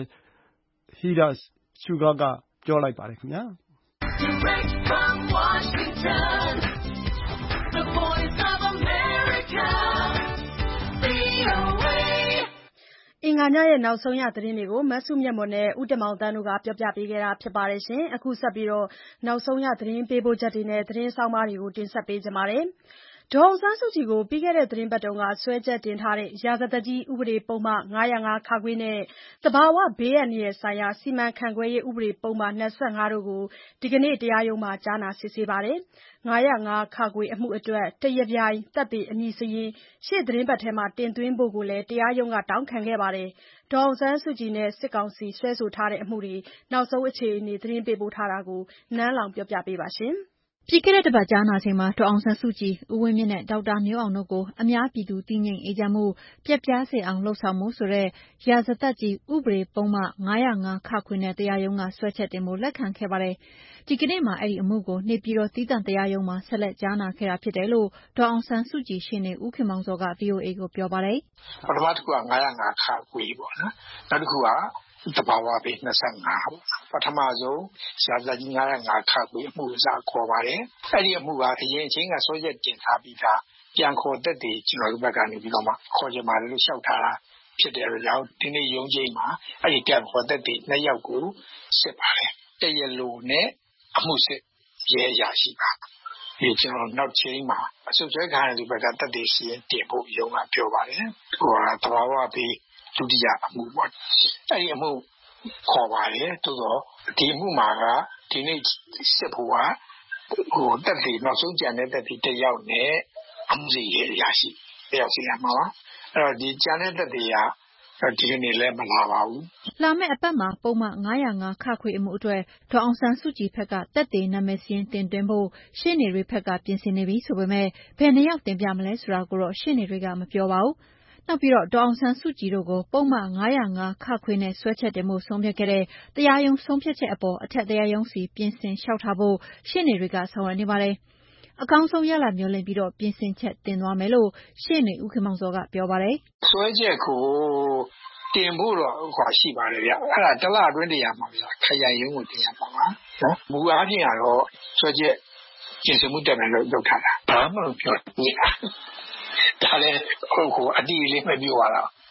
Suga ကပြောလိုက်ပါတယ်ခင်ဗျာ။ Direct from Washington, the voice of America, VOA. အင်္ဂါညရဲ့နောက်ဆုံးရသတင်းတွေကိုမစုမြတ်မွန်နဲ့ဦးတင်မောင်သန်းတို့ကပြောပြပေးခဲ့တာဖြစ်ပါတယ်ရှင်။အခုဆက်ပြီးနောက်ဆုံးရသတင်းပေးပို့ချက်တွေနဲ့သတင်းဆောင်းပါးတွေကိုတင်ဆက်ပေးကြပါမယ်။ဒေါ်အောင်ဆန်းစုကြည်ကိုပြီးခဲ့တဲ့သီတင်းပတ်ကစွဲချက်တင်ထားတဲ့ရာဇသတ်ကြီးဥပဒေပုဒ်မ ၅၀၅-ခ နဲ့သဘာဝဘေးအန္တရာယ်ဆိုင်ရာစီမံခန့်ခွဲရေးဥပဒေပုဒ်မ ၂၅ တို့ကိုဒီကနေ့တရားရုံးမှာကြားနာစစ်ဆေးပါတယ်။ ၅၀၅-ခ အမှုအတွက်တရားပြိုင်သက်သေအမည်စာရင်းရှေ့သီတင်းပတ်ထဲတင်သွင်းဖို့ကိုလည်းတရားရုံးကတောင်းခံခဲ့ပါတယ်။ဒေါ်အောင်ဆန်းစုကြည်နဲ့စစ်ကောင်စီစွဲဆိုထားတဲ့အမှုတွေနောက်ဆုံးအခြေအနေသတင်းပေးပို့ထားတာကိုနန်းလောင်ဝ်ပြောပြပေးပါမယ်။ပြီးခဲ့တဲ့တပတ်ကြားနာချိန်မှာဒေါ်အောင်ဆန်းစုကြည်၊ဦးဝင်းမြင့်နဲ့ဒေါက်တာမျိုးအောင်တို့ကိုအများပြည်သူတည်ငြိမ်အေးချမ်းမှုပျက်ပြားစေအောင်လုပ်ဆောင်မှုဆိုတဲ့ရာဇသတ်ကြီးဥပဒေပုဒ်မ ၅၀၅-ခ နဲ့တရားရုံးကစွဲချက်တင်ဖို့လက်ခံခဲ့ပါတယ်။ဒီကနေ့မှာအဲဒီအမှုကိုနေပြည်တော်သီးသန့်တရားရုံးမှာဆက်လက်ကြားနာခဲ့တာဖြစ်တယ်လို့ဒေါ်အောင်ဆန်းစုကြည်ရှေ့နေဦးခင်မောင်ဇော်က VOA ကိုပြောပါတယ်။ "ပထမတစ်ခုက၅၀၅-ခ ပေါ့နော်။နောက်တစ်ခုကသဘာဝဘေး25ပေါ့။ပထမဆုံးရာဇသတ်ကြီး၅၀၅-ခ အမှုကိုစခေါ်ပါတယ်။အဲဒီအမှုကအရင်အချိန်ကစွဲချက်တင်ထားပြီးသားပြန်ခေါ်သက်သေကျွန်တော်တို့ဘက်ကနေပြီးတော့မှခေါ်ချင်ပါတယ်လို့လျှောက်ထားတာဖြစ်တဲ့အတွက်ကြောင့်ဒီနေ့ရုံးချိန်းမှာအဲဒီပြန်ခေါ်သက်သေ2 ယောက်ကိုစစ်ပါတယ်။တရားလိုနဲ့အမှုစစ်ရဲအရာရှိပါ။ကျွန်တော်နောက်ချိန်းမှာအစုစွဲခံရသူဘက်ကသက်သေစီရင်တင်ဖို့ရုံးကပြောပါတယ်။ဟိုကသဘာဝဘေးဒုတိယအမှုပေါ့။အဲဒီအမှုခေါ်ပါတယ်။သို့တော့ဒီအမှုမှာကဒီနေ့စစ်ဖို့ကသက်သေနောက်ဆုံးကြံတဲ့သက်သေ1 ယောက်နဲ့အမှုစစ်ရဲအရာရှိ1 ယောက်စီရမှာပါ။အဲ့တော့ဒီကြံတဲ့သက်သေကဒီကနေ့လည်းမလာပါဘူး။လာမယ့်အပတ်မှာပုဒ်မ၅၀၅-ခ အမှုအတွက်ဒေါ်အောင်ဆန်းစုကြည်ဘက်ကသက်သေနာမည်စာရင်းတင်သွင်းဖို့ရှေ့နေတွေဘက်ကပြင်ဆင်နေပြီဆိုပေမဲ့ဘယ်2 ယောက်တင်ပြမလဲဆိုတာကိုတော့ရှေ့နေတွေကမပြောပါဘူး။နောက်ပြီးဒေါ်အောင်ဆန်းစုကြည်တို့ကိုပုဒ်မ၅၀၅-ခ နဲ့စွဲချက်တင်ဖို့ဆုံးဖြတ်ခဲ့တဲ့တရားရုံးဆုံးဖြတ်ချက်အပေါ်အထက်တရားရုံးဆီပြင်ဆင်လျှောက်ထားဖို့ရှေ့နေတွေကဆောင်ရွက်နေပါတယ်။အကောင်းဆုံးရလဒ်မျိုးလင့်ပြီးပြင်ဆင်ချက်တင်သွားမယ်လို့ရှေ့နေဦးခင်မောင်ဇော်ကပြောပါတယ်။စွဲချက်ကိုတင်ဖို့တော့ရှိပါတယ်ဗျ။အဲ့ဒါ1 လအတွင်းတင်ရမှာဗျ။ခရိုင်ရုံးကိုတင်ရမှာပါနော်။မူအားဖြင့်ကတော့စွဲချက်ပြင်ဆင်မှုတက်မယ်လို့လုပ်ထားတာ။ဘာမှမပြောဘူး။ဒါလည်းအတိအလေးမပြောရတာ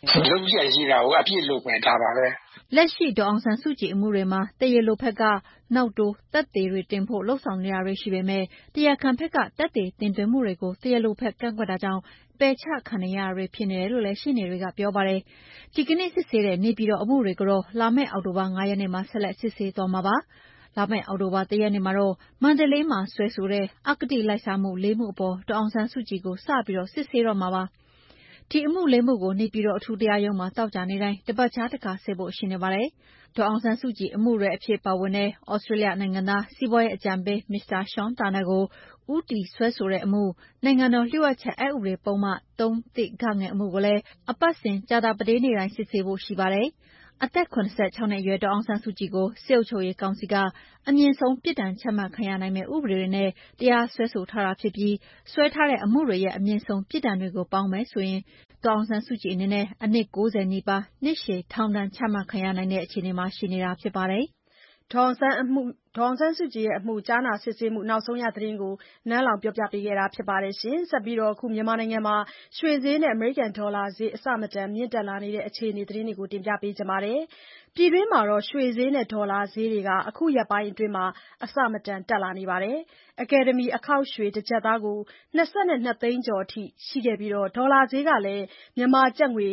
လုံးပြရှိတာကိုအပြည့်လုပ်မယ်ဒါပါပဲလက်ရှိဒေါ်အောင်ဆန်းစုကြည်အမှုတွေမှာတရားလိုဘက်ကနောက်တိုးသက်သေတွေတင်ဖို့လှုံ့ဆော်နေတာတွေရှိပေမဲ့တရားခံဘက်ကသက်သေတင်သွင်းမှုတွေကိုတရားလိုဘက်ကန့်ကွက်တာကြောင့်ပယ်ချခံနေရတာတွေဖြစ်နေတယ်လို့လည်းရှင်းနေတွေကပြောပါတယ်။ဒီကနေ့စစ်ဆေးတဲ့နေပြည်တော်အမှုတွေကိုတော့လာမယ့်အောက်တိုဘာ9 ရက်နေ့မှာဆက်လက်စစ်ဆေးသွားမှာပါ။လာမယ့်အောက်တိုဘာ1 ရက်နေ့မှာတော့မန္တလေးမှာဆွဲဆိုတဲ့အဂတိလိုက်စားမှု4မှုအပေါ်ဒေါ်အောင်ဆန်းစုကြည်ကိုစပြီးစစ်ဆေးတော့မှာပါ။ဒီအမှု4မှုကိုနေပြည်တော်အထူးတရားရုံးမှာတောက်ကြနေတိုင်းတပတ်ခြားတစ်ခါစစ်ဖို့ရှိနေပါတယ်။ဒေါ်အောင်ဆန်းစုကြည်အမှုတွေအဖြစ်ပါဝင်တဲ့ဩစတြေးလျနိုင်ငံသားစီးပွားရေးအကြံပေးမစ္စတာရှောင်းတာနယ်ကိုဦးတီဆွဲဆိုတဲ့အမှုနိုင်ငံတော်လျှို့ဝှက်ချက်အက်ဥပဒေပုံမှန်3(ဂ) အမှုကိုလည်းအပတ်စဉ်ကြာသပတေးနေ့တိုင်းစစ်ဆေးဖို့ရှိပါတယ်။အသက်76နှစ်အရွယ်ဒေါ်အောင်ဆန်းစုကြည်ကိုစစ်အုပ်ချုပ်ရေးကောင်စီကအမြင့်ဆုံးပြစ်ဒဏ်ချမှတ်ခံရနိုင်မယ့်ဥပဒေတွေနဲ့တရားစွဲဆိုထားတာဖြစ်ပြီးစွဲထားတဲ့အမှုတွေရဲ့အမြင့်ဆုံးပြစ်ဒဏ်တွေကိုပေါင်းမယ်ဆိုရင်ဒေါ်အောင်ဆန်းစုကြည်အနေနဲ့အနှစ်90နီးပါးနှစ်ရှည်ထောင်ဒဏ်ချမှတ်ခံရနိုင်တဲ့အခြေအနေမှာရှိနေတာဖြစ်ပါတယ်။ဒေါ်အောင်ဆန်းစုကြည်ရဲ့အမှုကြားနာစစ်ဆေးမှုနောက်ဆုံးရသတင်းကိုနန်းလောင်ပြောပြပေးခဲ့တာဖြစ်ပါတယ်ရှင်။ဆက်ပြီးတော့အခုမြန်မာနိုင်ငံမှာရွှေဈေးနဲ့အမေရိကန်ဒေါ်လာဈေးအဆမတန်မြင့်တက်လာနေတဲ့အခြေအနေသတင်းတွေကိုတင်ပြပေးကြပါမယ်။ပြည်တွင်းမှာတော့ရွှေဈေးနဲ့ဒေါ်လာဈေးတွေကအခုရက်ပိုင်းအတွင်းမှာအဆမတန်တက်လာနေပါတယ်။ အကယ်ဒမီအခောက်ရွှေတစ်ကျပ်သားကို22သိန်းကျော်အထိရှိခဲ့ပြီးဒေါ်လာဈေးကလည်းမြန်မာကျပ်ငွေ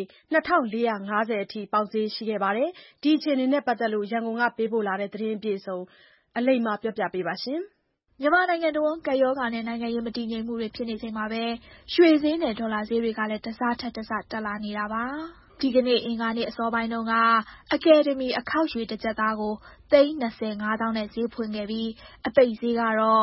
2450အထိပေါက်ဈေးရှိခဲ့ပါတယ်။ဒီအခြေအနေနဲ့ပတ်သက်လို့ရန်ကုန်ကပေးပို့လာတဲ့သတင်းအပြည့်အစုံအလိမ္မာပြောပြပေးပါရှင်။မြန်မာနိုင်ငံတော်ကပ်ရောဂါနဲ့နိုင်ငံရေးမတည်ငြိမ်မှုတွေဖြစ်နေချိန်မှာပဲရွှေဈေးနဲ့ဒေါ်လာဈေးတွေကလည်းတစားထက်တစားတက်လာနေတာပါ။ဒီကနေ့အင်္ဂါနေ့အစောပိုင်းတုန်းကအကယ်ဒမီအခောက်ရွှေတစ်ကျပ်သားကို25,000နဲ့ဈေးဖွင့်ခဲ့ပြီးအပိတ်ဈေးကတော့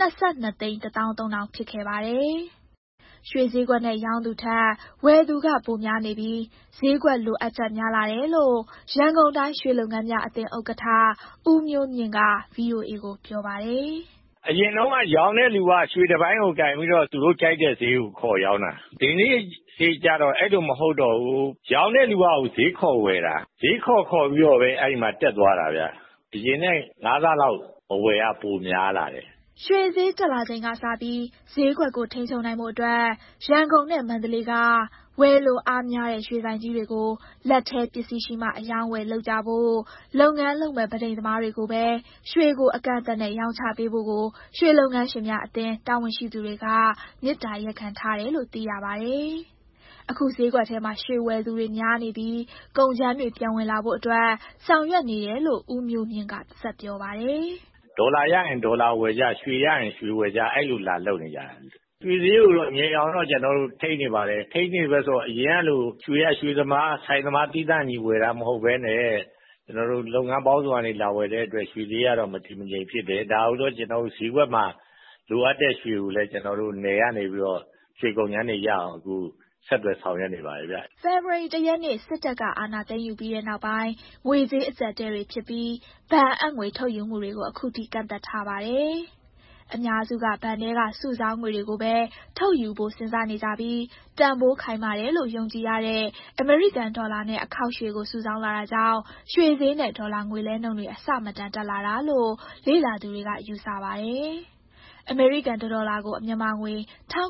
22,13000ဖြစ်ခဲ့ပါတယ်။ရွှေဈေးကွက်နဲ့ရောင်းသူထက်ဝယ်သူကပိုများနေပြီးဈေးကွက်လိုအပ်ချက်များလာတယ်လို့ရန်ကုန်တိုင်းရွှေလုပ်ငန်းများအသင်းဥက္ကဋ္ဌဦးမျိုးမြင့်က VOA ကိုပြောပါတယ်။အရင်တော့ရောင်းတဲ့လူကရွှေတစ်ပိုင်းကိုကင်ပြီးတော့သူတို့ကြိုက်တဲ့ဈေးကိုခေါ်ရောင်းတာ။ဒီနေ့ဈေးကြတော့အဲ့လိုမဟုတ်တော့ဘူး။ရောင်းတဲ့လူကဈေးခေါ်ဝယ်တာ။ဈေးခေါ်ပြီးတော့ပဲအဲ့ဒီမှာတက်သွားတာဗျ။အရင်နဲ့9 ဆလောက်ဝယ်ရပိုများလာတယ်။ရွှေဈေးတက်လာချိန်ကစပြီးဈေးကွက်ကိုထိန်းချုပ်နိုင်ဖို့အတွက်ရန်ကုန်နဲ့မန္တလေးကဝယ်လိုအားများတဲ့ရွှေဆိုင်ကြီးတွေကိုလက်ထဲပစ္စည်းရှိမှအယောင်းဝယ်လုပ်ကြဖို့လုပ်ငန်းလုပ်မဲ့ပန်းထိမ်သမားတွေကိုပဲရွှေကိုအကန့်အသတ်နဲ့ရောင်းချပေးဖို့ကိုရွှေလုပ်ငန်းရှင်များအသင်းတာဝန်ရှိသူတွေကမေတ္တာရပ်ခံထားတယ်လို့သိရပါတယ်။အခုဈေးကွက်ထဲမှာရွှေဝယ်သူတွေများနေပြီးကုန်ကြမ်းတွေပြန်ဝင်လာဖို့အတွက်ဆောင်ရွက်နေတယ်လို့ဦးမျိုးမြင့်ကဆက်ပြောပါတယ်။ဒေါ်လာရရင်ဒေါ်လာဝယ်ကြရွှေရရင်ရွှေဝယ်ကြအဲ့လိုလာလုပ်နေကြတာ။ရွှေဈေးကိုတော့အမြဲအောင်တော့ကျွန်တော်တို့ထိန်းနေပါတယ်ထိန်းနေပဲဆိုအရင်ကလိုရွှေသမားဆိုင်သမားတီးတန့်ကြီးဝယ်တာမဟုတ်ဘဲနဲ့ကျွန်တော်တို့လုပ်ငန်းပေါင်းစုံကနေလာဝယ်တဲ့အတွက်ရွှေဈေးကတော့မတည်မငြိမ်ဖြစ်တယ်ဒါတို့ကျွန်တော်တို့ဈေးကွက်မှာလိုအပ်တဲ့ရွှေကိုလည်းကျွန်တော်တို့နေရနေပြီးတော့ရွှေကုန်ရမ်းတွေရအောင်အခုဆက်သွယ်ဆောင်ရွက်နေပါတယ်ဗျ။ February 1 ရက်နေ့စစ်တပ်ကအာဏာသိမ်းယူပြီးတဲ့နောက်ပိုင်းငွေကြေးအကျပ်အတည်းတွေဖြစ်ပြီးဘဏ်အပ်ငွေထုတ်ယူမှုတွေကိုအခုထိကန့်သတ်ထားပါတယ်။အများစုကဘဏ်ထဲကစုဆောင်းငွေတွေကိုပဲထုတ်ယူဖို့စဉ်းစားနေကြပြီးတန်ဖိုးခိုင်မာတယ်လို့ယုံကြည်ရတဲ့အမေရိကန်ဒေါ်လာနဲ့အခောက်ရွှေကိုစုဆောင်းလာတာကြောင့်ရွှေဈေးနဲ့ဒေါ်လာငွေလဲနှုန်းတွေအဆမတန်တက်လာတာလို့လေ့လာသူတွေကယူဆပါတယ်။အမေရိကန်ဒေါ်လာကိုမြန်မာငွေ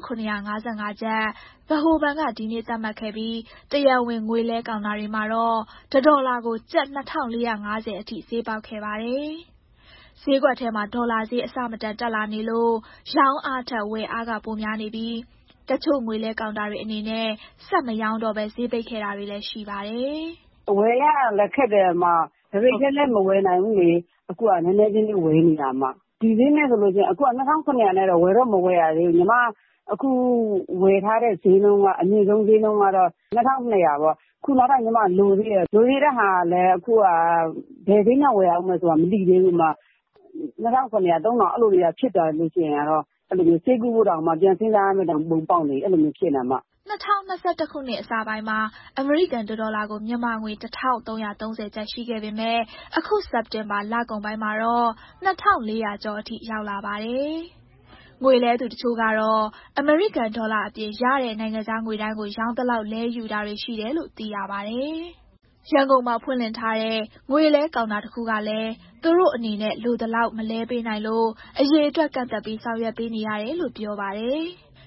1755ကျပ်ဗဟိုဘဏ်ကဒီနေ့သတ်မှတ်ခဲ့ပြီးတရားဝင်ငွေလဲကောင်တာတွေမှာတော့ဒေါ်လာကိုကျပ်2450အထိဈေးပေါက်ခဲ့ပါတယ်။ဈေးကွက်ထဲမှာဒေါ်လာဈေးအဆမတန်တက်လာနေလို့ရောင်းအားထက်ဝယ်အားကပိုများနေပြီးတချို့ငွေလဲကောင်တာတွေအနေနဲ့ဆက်မရောင်းတော့ပဲဈေးပိတ်ခဲ့တာတွေလည်းရှိပါတယ်။ဝယ်ရလည်းခက်တယ်မှာတပိတ်ထဲလည်းမဝယ်နိုင်ဘူးလေအခုကနည်းနည်းချင်းဝယ်နေတာမှာဒီဈေးနဲ့ဆိုလို့ချင်းအခုက2900နဲ့တော့ဝယ်တော့မဝယ်ရသေးဘူးညီမအခုဝယ်ထားတဲ့ဈေးနှုန်းကအမြင့်ဆုံးဈေးနှုန်းကတော့2200ပေါ့ခုနောက်တော့ညီမလိုသေးတယ်လိုသေးတဲ့ဟာလည်းအခုကဘယ်ဈေးနဲ့ဝယ်အောင်မဆိုတာမသိသေးဘူးမှာ2900 3000အဲ့လိုတွေကဖြစ်တာလို့ရှိရင်တော့အဲ့လိုမျိုးစိတ်ကူးဖို့တောင်မှပြန်စဉ်းစားရမယ်တောင်ပုံပေါက်နေအဲ့လိုမျိုးဖြစ်နေမှာ 2021ခုနှစ်အစပိုင်းမှာအမေရိကန်ဒေါ်လာကိုမြန်မာငွေ1330ကျပ်ရှိခဲ့ပေမဲ့အခုစက်တင်ဘာလကုန်ပိုင်းမှာတော့2400ကျော်အထိရောက်လာပါတယ်။ငွေလဲသူတချို့ကတော့အမေရိကန်ဒေါ်လာအပြင်ရတဲ့နိုင်ငံခြားငွေတိုင်းကိုရောင်းသလောက်လဲယူတာတွေရှိတယ်လို့သိရပါတယ်။ရန်ကုန်မှာဖွင့်လှစ်ထားတဲ့ငွေလဲကောင်တာတစ်ခုကလည်းသူတို့အနေနဲ့လိုသလောက်မလဲပေးနိုင်လို့အရေအတွက်ကန့်သတ်ပြီးဆောင်ရွက်ပေးနေရတယ်လို့ပြောပါတယ်။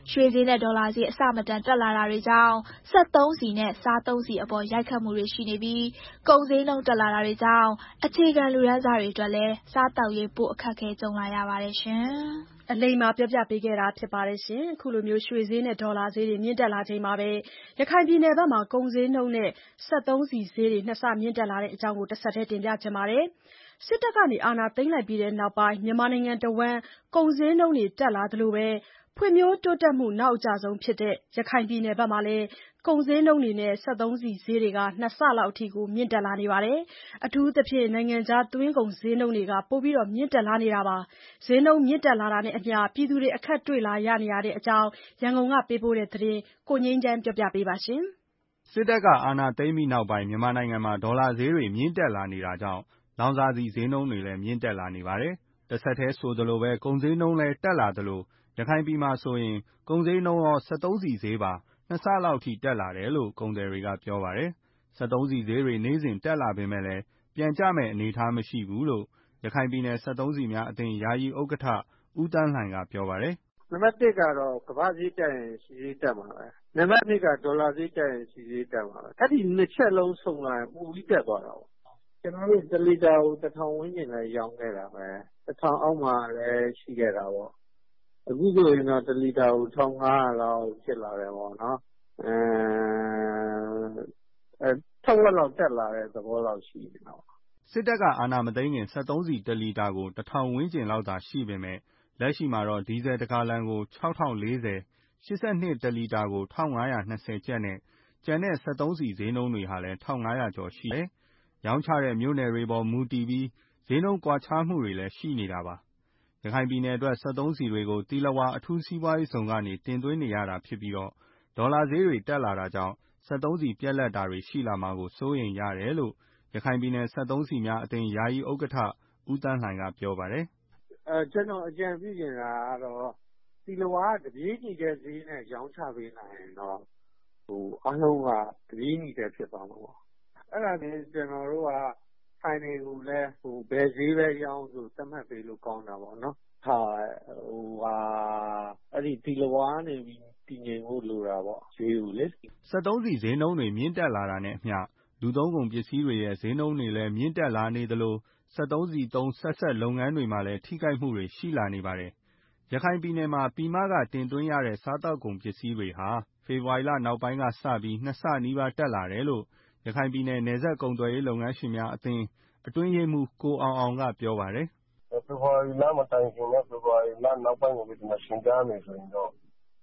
ရွှေဈေးနဲ့ဒေါ်လာဈေးအဆမတန်တက်လာတာတွေကြောင့်စက်သုံးဆီနဲ့စားသုံးဆီအပေါ်ရိုက်ခတ်မှုတွေရှိနေပြီးကုန်ဈေးနှုန်းတက်လာတာတွေကြောင့်အခြေခံလူတန်းစားတွေအတွက်လည်းစားသောက်ရေးပိုအခက်အခဲကြုံလာရပါတယ်ရှင်။အလိမ္မာပြောပြပေးခဲ့တာဖြစ်ပါတယ်ရှင်။အခုလိုမျိုးရွှေဈေးနဲ့ဒေါ်လာဈေးတွေမြင့်တက်လာချိန်မှာပဲရခိုင်ပြည်နယ်ဘက်မှာကုန်ဈေးနှုန်းနဲ့စက်သုံးဆီဈေးတွေနှစ်ဆမြင့်တက်လာတဲ့အကြောင်းကိုတစ်ဆက်တည်းတင်ပြချင်ပါတယ်။စစ်တပ်အာဏာသိမ်းလိုက်ပြီးနောက်ပိုင်းမြန်မာနိုင်ငံတဝန်းကုန်ဈေးနှုန်းတွေတက်လာသလိုပဲဖွံ့ဖြိုးတိုးတက်မှုနောက်အကျဆုံးဖြစ်တဲ့ရခိုင်ပြည်နယ်ဘက်မှာလည်းကုန်ဈေးနှုန်းတွေနဲ့စက်သုံးဆီဈေးတွေကနှစ်ဆလောက်အထိမြင့်တက်လာနေပါတယ်။အထူးသဖြင့်နိုင်ငံခြားသွင်းကုန်ဈေးနှုန်းတွေကပိုပြီးမြင့်တက်လာနေတာပါ။ဈေးနှုန်းမြင့်တက်လာတာနဲ့အမျှပြည်သူတွေအခက်တွေ့လာရတဲ့အကြောင်းရန်ကုန်ကပေးပို့တဲ့သတင်းကိုငြိမ်းချမ်းပြောပြပေးပါမယ်။စစ်တပ်အာဏာသိမ်းပြီးနောက်ပိုင်းမြန်မာနိုင်ငံမှာဒေါ်လာဈေးတွေမြင့်တက်လာနေတာကြောင့်လောင်စာဆီဈေးနှုန်းတွေလည်းမြင့်တက်လာနေပါတယ်။တစ်ဆက်တည်းဆိုသလိုပဲကုန်ဈေးနှုန်းလည်းတက်လာသလိုရခိုင်ပြည်မှာဆိုရင်ကုန်ဈေးနှုန်းရောစက်သုံးဆီဈေးပါနှစ်ဆလောက်ထိတက်လာတယ်လို့ကုန်သည်တွေကပြောပါတယ်။စက်သုံးဆီဈေးတွေနေ့စဉ်တက်လာပေမဲ့လည်းပြန်ကျမယ့်အနေအထားမရှိဘူးလို့ရခိုင်ပြည်နယ်စက်သုံးဆီများအသင်းယာယီဥက္ကဋ္ဌဦးသန်းလှိုင်ကပြောပါတယ်။နံပါတ်1ကတော့ကမ္ဘာဈေးတက်ရင်ဆီဈေးတက်မှာပဲ။နံပါတ်2ကဒေါ်လာဈေးတက်ရင်ဆီဈေးတက်မှာပဲ။အဲ့ဒီနှစ်ချက်လုံးစုံလာရင်ပိုပြီးတက်သွားတာပေါ့။ကျွန်တော်တို့1လီတာကို1000ဝန်းကျင်လည်းရောင်းခဲ့တာပဲ။1000အောက်မှာလည်းရှိခဲ့တာပေါ့။အခုဆိုရင်တော့1လီတာကို1500လောက်ဖြစ်လာတယ်ပေါ့နော်။1000လောက်တက်လာတဲ့သဘောလောက်ရှိနေတော့စစ်တပ်အာဏာမသိမ်းခင်စက်သုံးဆီ1လီတာကို1000ဝန်းကျင်လောက်သာရှိပေမဲ့လက်ရှိမှာတော့ဒီဇယ်တစ်ဂါလံကို6040 82တလီတာကို1520ကျပ်နဲ့ကျန်တဲ့စက်သုံးဆီဈေးနှုန်းတွေဟာလည်း1500ကျော်ရှိတယ်။ရောင်းချတဲ့မြို့နယ်တွေပေါ်မူတည်ပြီးဈေးနှုန်းကွာခြားမှုတွေလည်းရှိနေတာပါ။ရခိုင်ပြည်နယ်အတွက်စက်သုံးဆီတွေကိုသီလဝါအထူးစီးပွားရေးဇုန်ကနေတင်သွင်းနေရတာဖြစ်ပြီးဒေါ်လာဈေးတွေတက်လာတာကြောင့်စက်သုံးဆီပြတ်လပ်တာတွေရှိလာမှာကိုစိုးရိမ်ရတယ်လို့ရခိုင်ပြည်နယ်စက်သုံးဆီများအသင်းယာယီဥက္ကဋ္ဌဦးသန်းလှိုင်ကပြောပါတယ်။ကျွန်တော်အကြံပြုချင်တာကတော့သီလဝါကတပြေးညီတဲ့ဈေးနဲ့ရောင်းချပေးနိုင်ရင်တော့အားလုံးကတပြေးညီတဲ့ဖြစ်သွားမှာပေါ့။အဲ့ဒါနဲ့ကျွန်တော်တို့ကဆိုင်တွေကိုလည်းဘယ်ဈေးပဲရောင်းဆိုသတ်မှတ်ပေးလို့ကောင်းတာပေါ့နော်။အဲ့ဒီသီလဝါကနေပြီးတည်ငြိမ်ဖို့လိုတာပေါ့ဈေးကိုလေစက်သုံးဆီဈေးနှုန်းတွေမြင့်တက်လာတာနဲ့အမျှလူသုံးကုန်ပစ္စည်းတွေရဲ့ဈေးနှုန်းတွေလည်းမြင့်တက်လာနေသလိုစက်သုံးဆီသုံးဆက်လုပ်ငန်းတွေမှာလည်းထိခိုက်မှုတွေရှိလာနေပါတယ်။ရခိုင်ပြည်နယ်မှာပြည်မကတင်သွင်းရတဲ့စားသောက်ကုန်ပစ္စည်းတွေဟာဖေဖော်ဝါရီလနောက်ပိုင်းကစပြီးနှစ်ဆနီးပါးတက်လာတယ်လို့ရခိုင်ပြည်နယ်နယ်စပ်ကုန်သွယ်ရေးလုပ်ငန်းရှင်များအသင်းအတွင်းရေးမှူးကိုအောင်အောင်ကပြောပါတယ်။ဖေဖော်ဝါရီလမတိုင်ခင်နဲ့ဖေဖော်ဝါရီလနောက်ပိုင်းကိုဒီမှာရှင်းပြမယ်ဆိုရင်တော့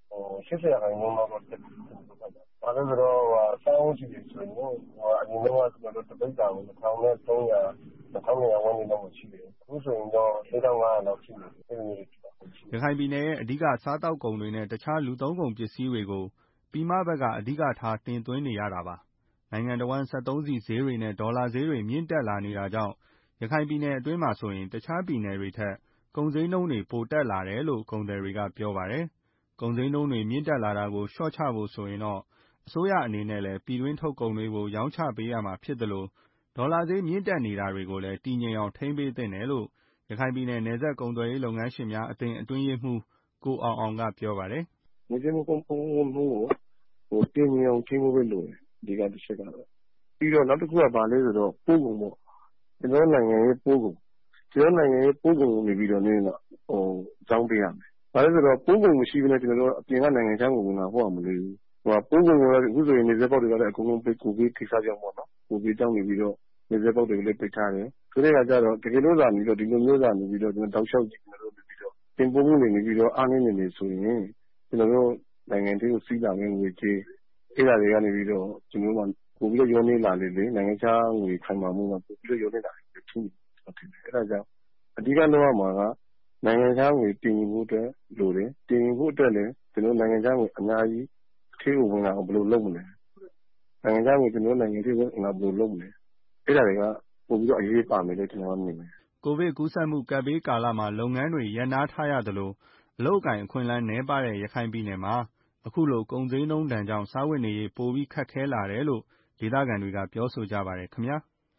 80%လောက်တော့တက်တယ်။ဘာလို့လဲဆိုတော့စားအုန်းဆီတွေဆိုရင်အရင်တော့ကျွန်တော်တို့တပိတ်တာကို1300 1200ဝန်းကျင်လောက်ရှိတယ်။အခုဆိုရင်တော့4500လောက်ရှိတယ်။ရခိုင်ပြည်နယ်ရဲ့အဓိကစားတောက်ကုန်တွေနဲ့တခြားလူသုံးကုန်ပစ္စည်းတွေကိုပြည်မဘက်ကအဓိကထားတင်သွင်းနေရတာပါ။နိုင်ငံတော်ဝန်စက်သုံးဆီဈေးတွေနဲ့ဒေါ်လာဈေးတွေမြင့်တက်လာနေတာကြောင့်ရခိုင်ပြည်နယ်အတွင်းမှာဆိုရင်တခြားပြည်နယ်တွေထက်ကုန်ဈေးနှုန်းတွေပိုတက်လာတယ်လို့ကုန်သည်တွေကပြောပါတယ်။ကုန်ဈေးနှုန်းတွေမြင့်တက်လာတာကိုလျှော့ချဖို့ဆိုရင်တော့အစိုးရအနေနဲ့လည်းပြည်တွင်းထုတ်ကုန်တွေကိုရောင်းချပေးရမှာဖြစ်သလိုဒေါ်လာဈေးမြင့်တက်နေတာတွေကိုလည်းတည်ငြိမ်အောင်ထိန်းပေးသင့်တယ်လို့ရခိုင်ပြည်နယ်နယ်စပ်ကုန်သွယ်ရေးလုပ်ငန်းရှင်များအသင်းအတွင်းရေးမှူးကိုအောင်အောင်ကပြောပါတယ်။ငွေကြေးမှုကုန်မှုကိုတည်ငြိမ်အောင်ထိန်းဖို့ပဲလိုတယ်ဒီကတစ်ချက်ကတော့ပြီးတော့နောက်တစ်ခုကဘာလဲဆိုတော့ပို့ကုန်ပေါ့ကျွန်တော်နိုင်ငံရေးပို့ကုန်နေပြီးတော့ကြောင်းပေးရမယ်။ဘာလဲဆိုတော့ပို့ကုန်မရှိဘဲနဲ့ကျွန်တော်တို့အပြင်ကနိုင်ငံခြားကိုဝင်လာဖို့မလွယ်ဘူး။ပို့ကုန်ကအခုဆိုရင်နေစက်ပေါက်တွေကလည်းအကုန်လုံးပိတ်ကိုဗစ်ကိစ္စကြောင့်ပေါ့နော်။ကိုဗစ်ကြောင့်နေပြီးတော့နေစက်ပေါက်တွေလည်းပိတ်ထားတယ်။ဆိုတဲ့အခါကျတော့တကယ်လို့သာနေပြီးတော့ဒီလိုမျိုးသာနေပြီးတော့ကျွန်တော်တောက်လျှောက်ကြည့်ကျွန်တော်တို့ပြီးတော့တင်ပို့မှုနေပြီးတော့အားနည်းနေဆိုရင်ကျွန်တော်တို့နိုင်ငံတွေကိုစီးလာမယ့်ငွေကြေးအဲ့ဒါတွေကနေပြီးတော့ကျွန်တော်တို့ပို့ပြီးတော့ရောနေလာလေနိုင်ငံခြားငွေခိုင်မာမှုကပို့ပြီးတော့ရောနေတာဖြစ်နေတယ်အဲ့ဒါကြောင့်အဓိကလုပ်ရမှာကနိုင်ငံခြားငွေတည်ငြိမ်မှုအတွက်လိုတယ်တည်ငြိမ်မှုအတွက်လည်းကျွန်တော်နိုင်ငံခြားငွေအများကြီးထေးဝင်လာအောင်ဘယ်လိုလုပ်မလဲနိုင်ငံခြားငွေကျွန်တော်နိုင်ငံထဲဝင်လာဘယ်လိုလုပ်မလဲအဲ့ဒါတွေကပို့ပြီးတော့အရေးပါမယ်လို့ကျွန်တော်မြင်တယ်ကိုဗစ်ကူးစက်မှုကပ်ဘေးကာလမှာလုပ်ငန်းတွေရပ်နားထားရသလိုအလုပ်အကိုင်အခွင့်အလမ်းနည်းပါးတဲ့ရခိုင်ပြည်နယ်မှာအခုလိုကုန်ဈေးနှုန်းဒဏ်ကြောင့်စားဝတ်နေရေးပိုပြီးခက်ခဲလာတယ်လို့ဒေသခံတွေကပြောဆိုကြပါတယ်ခင်ဗျာ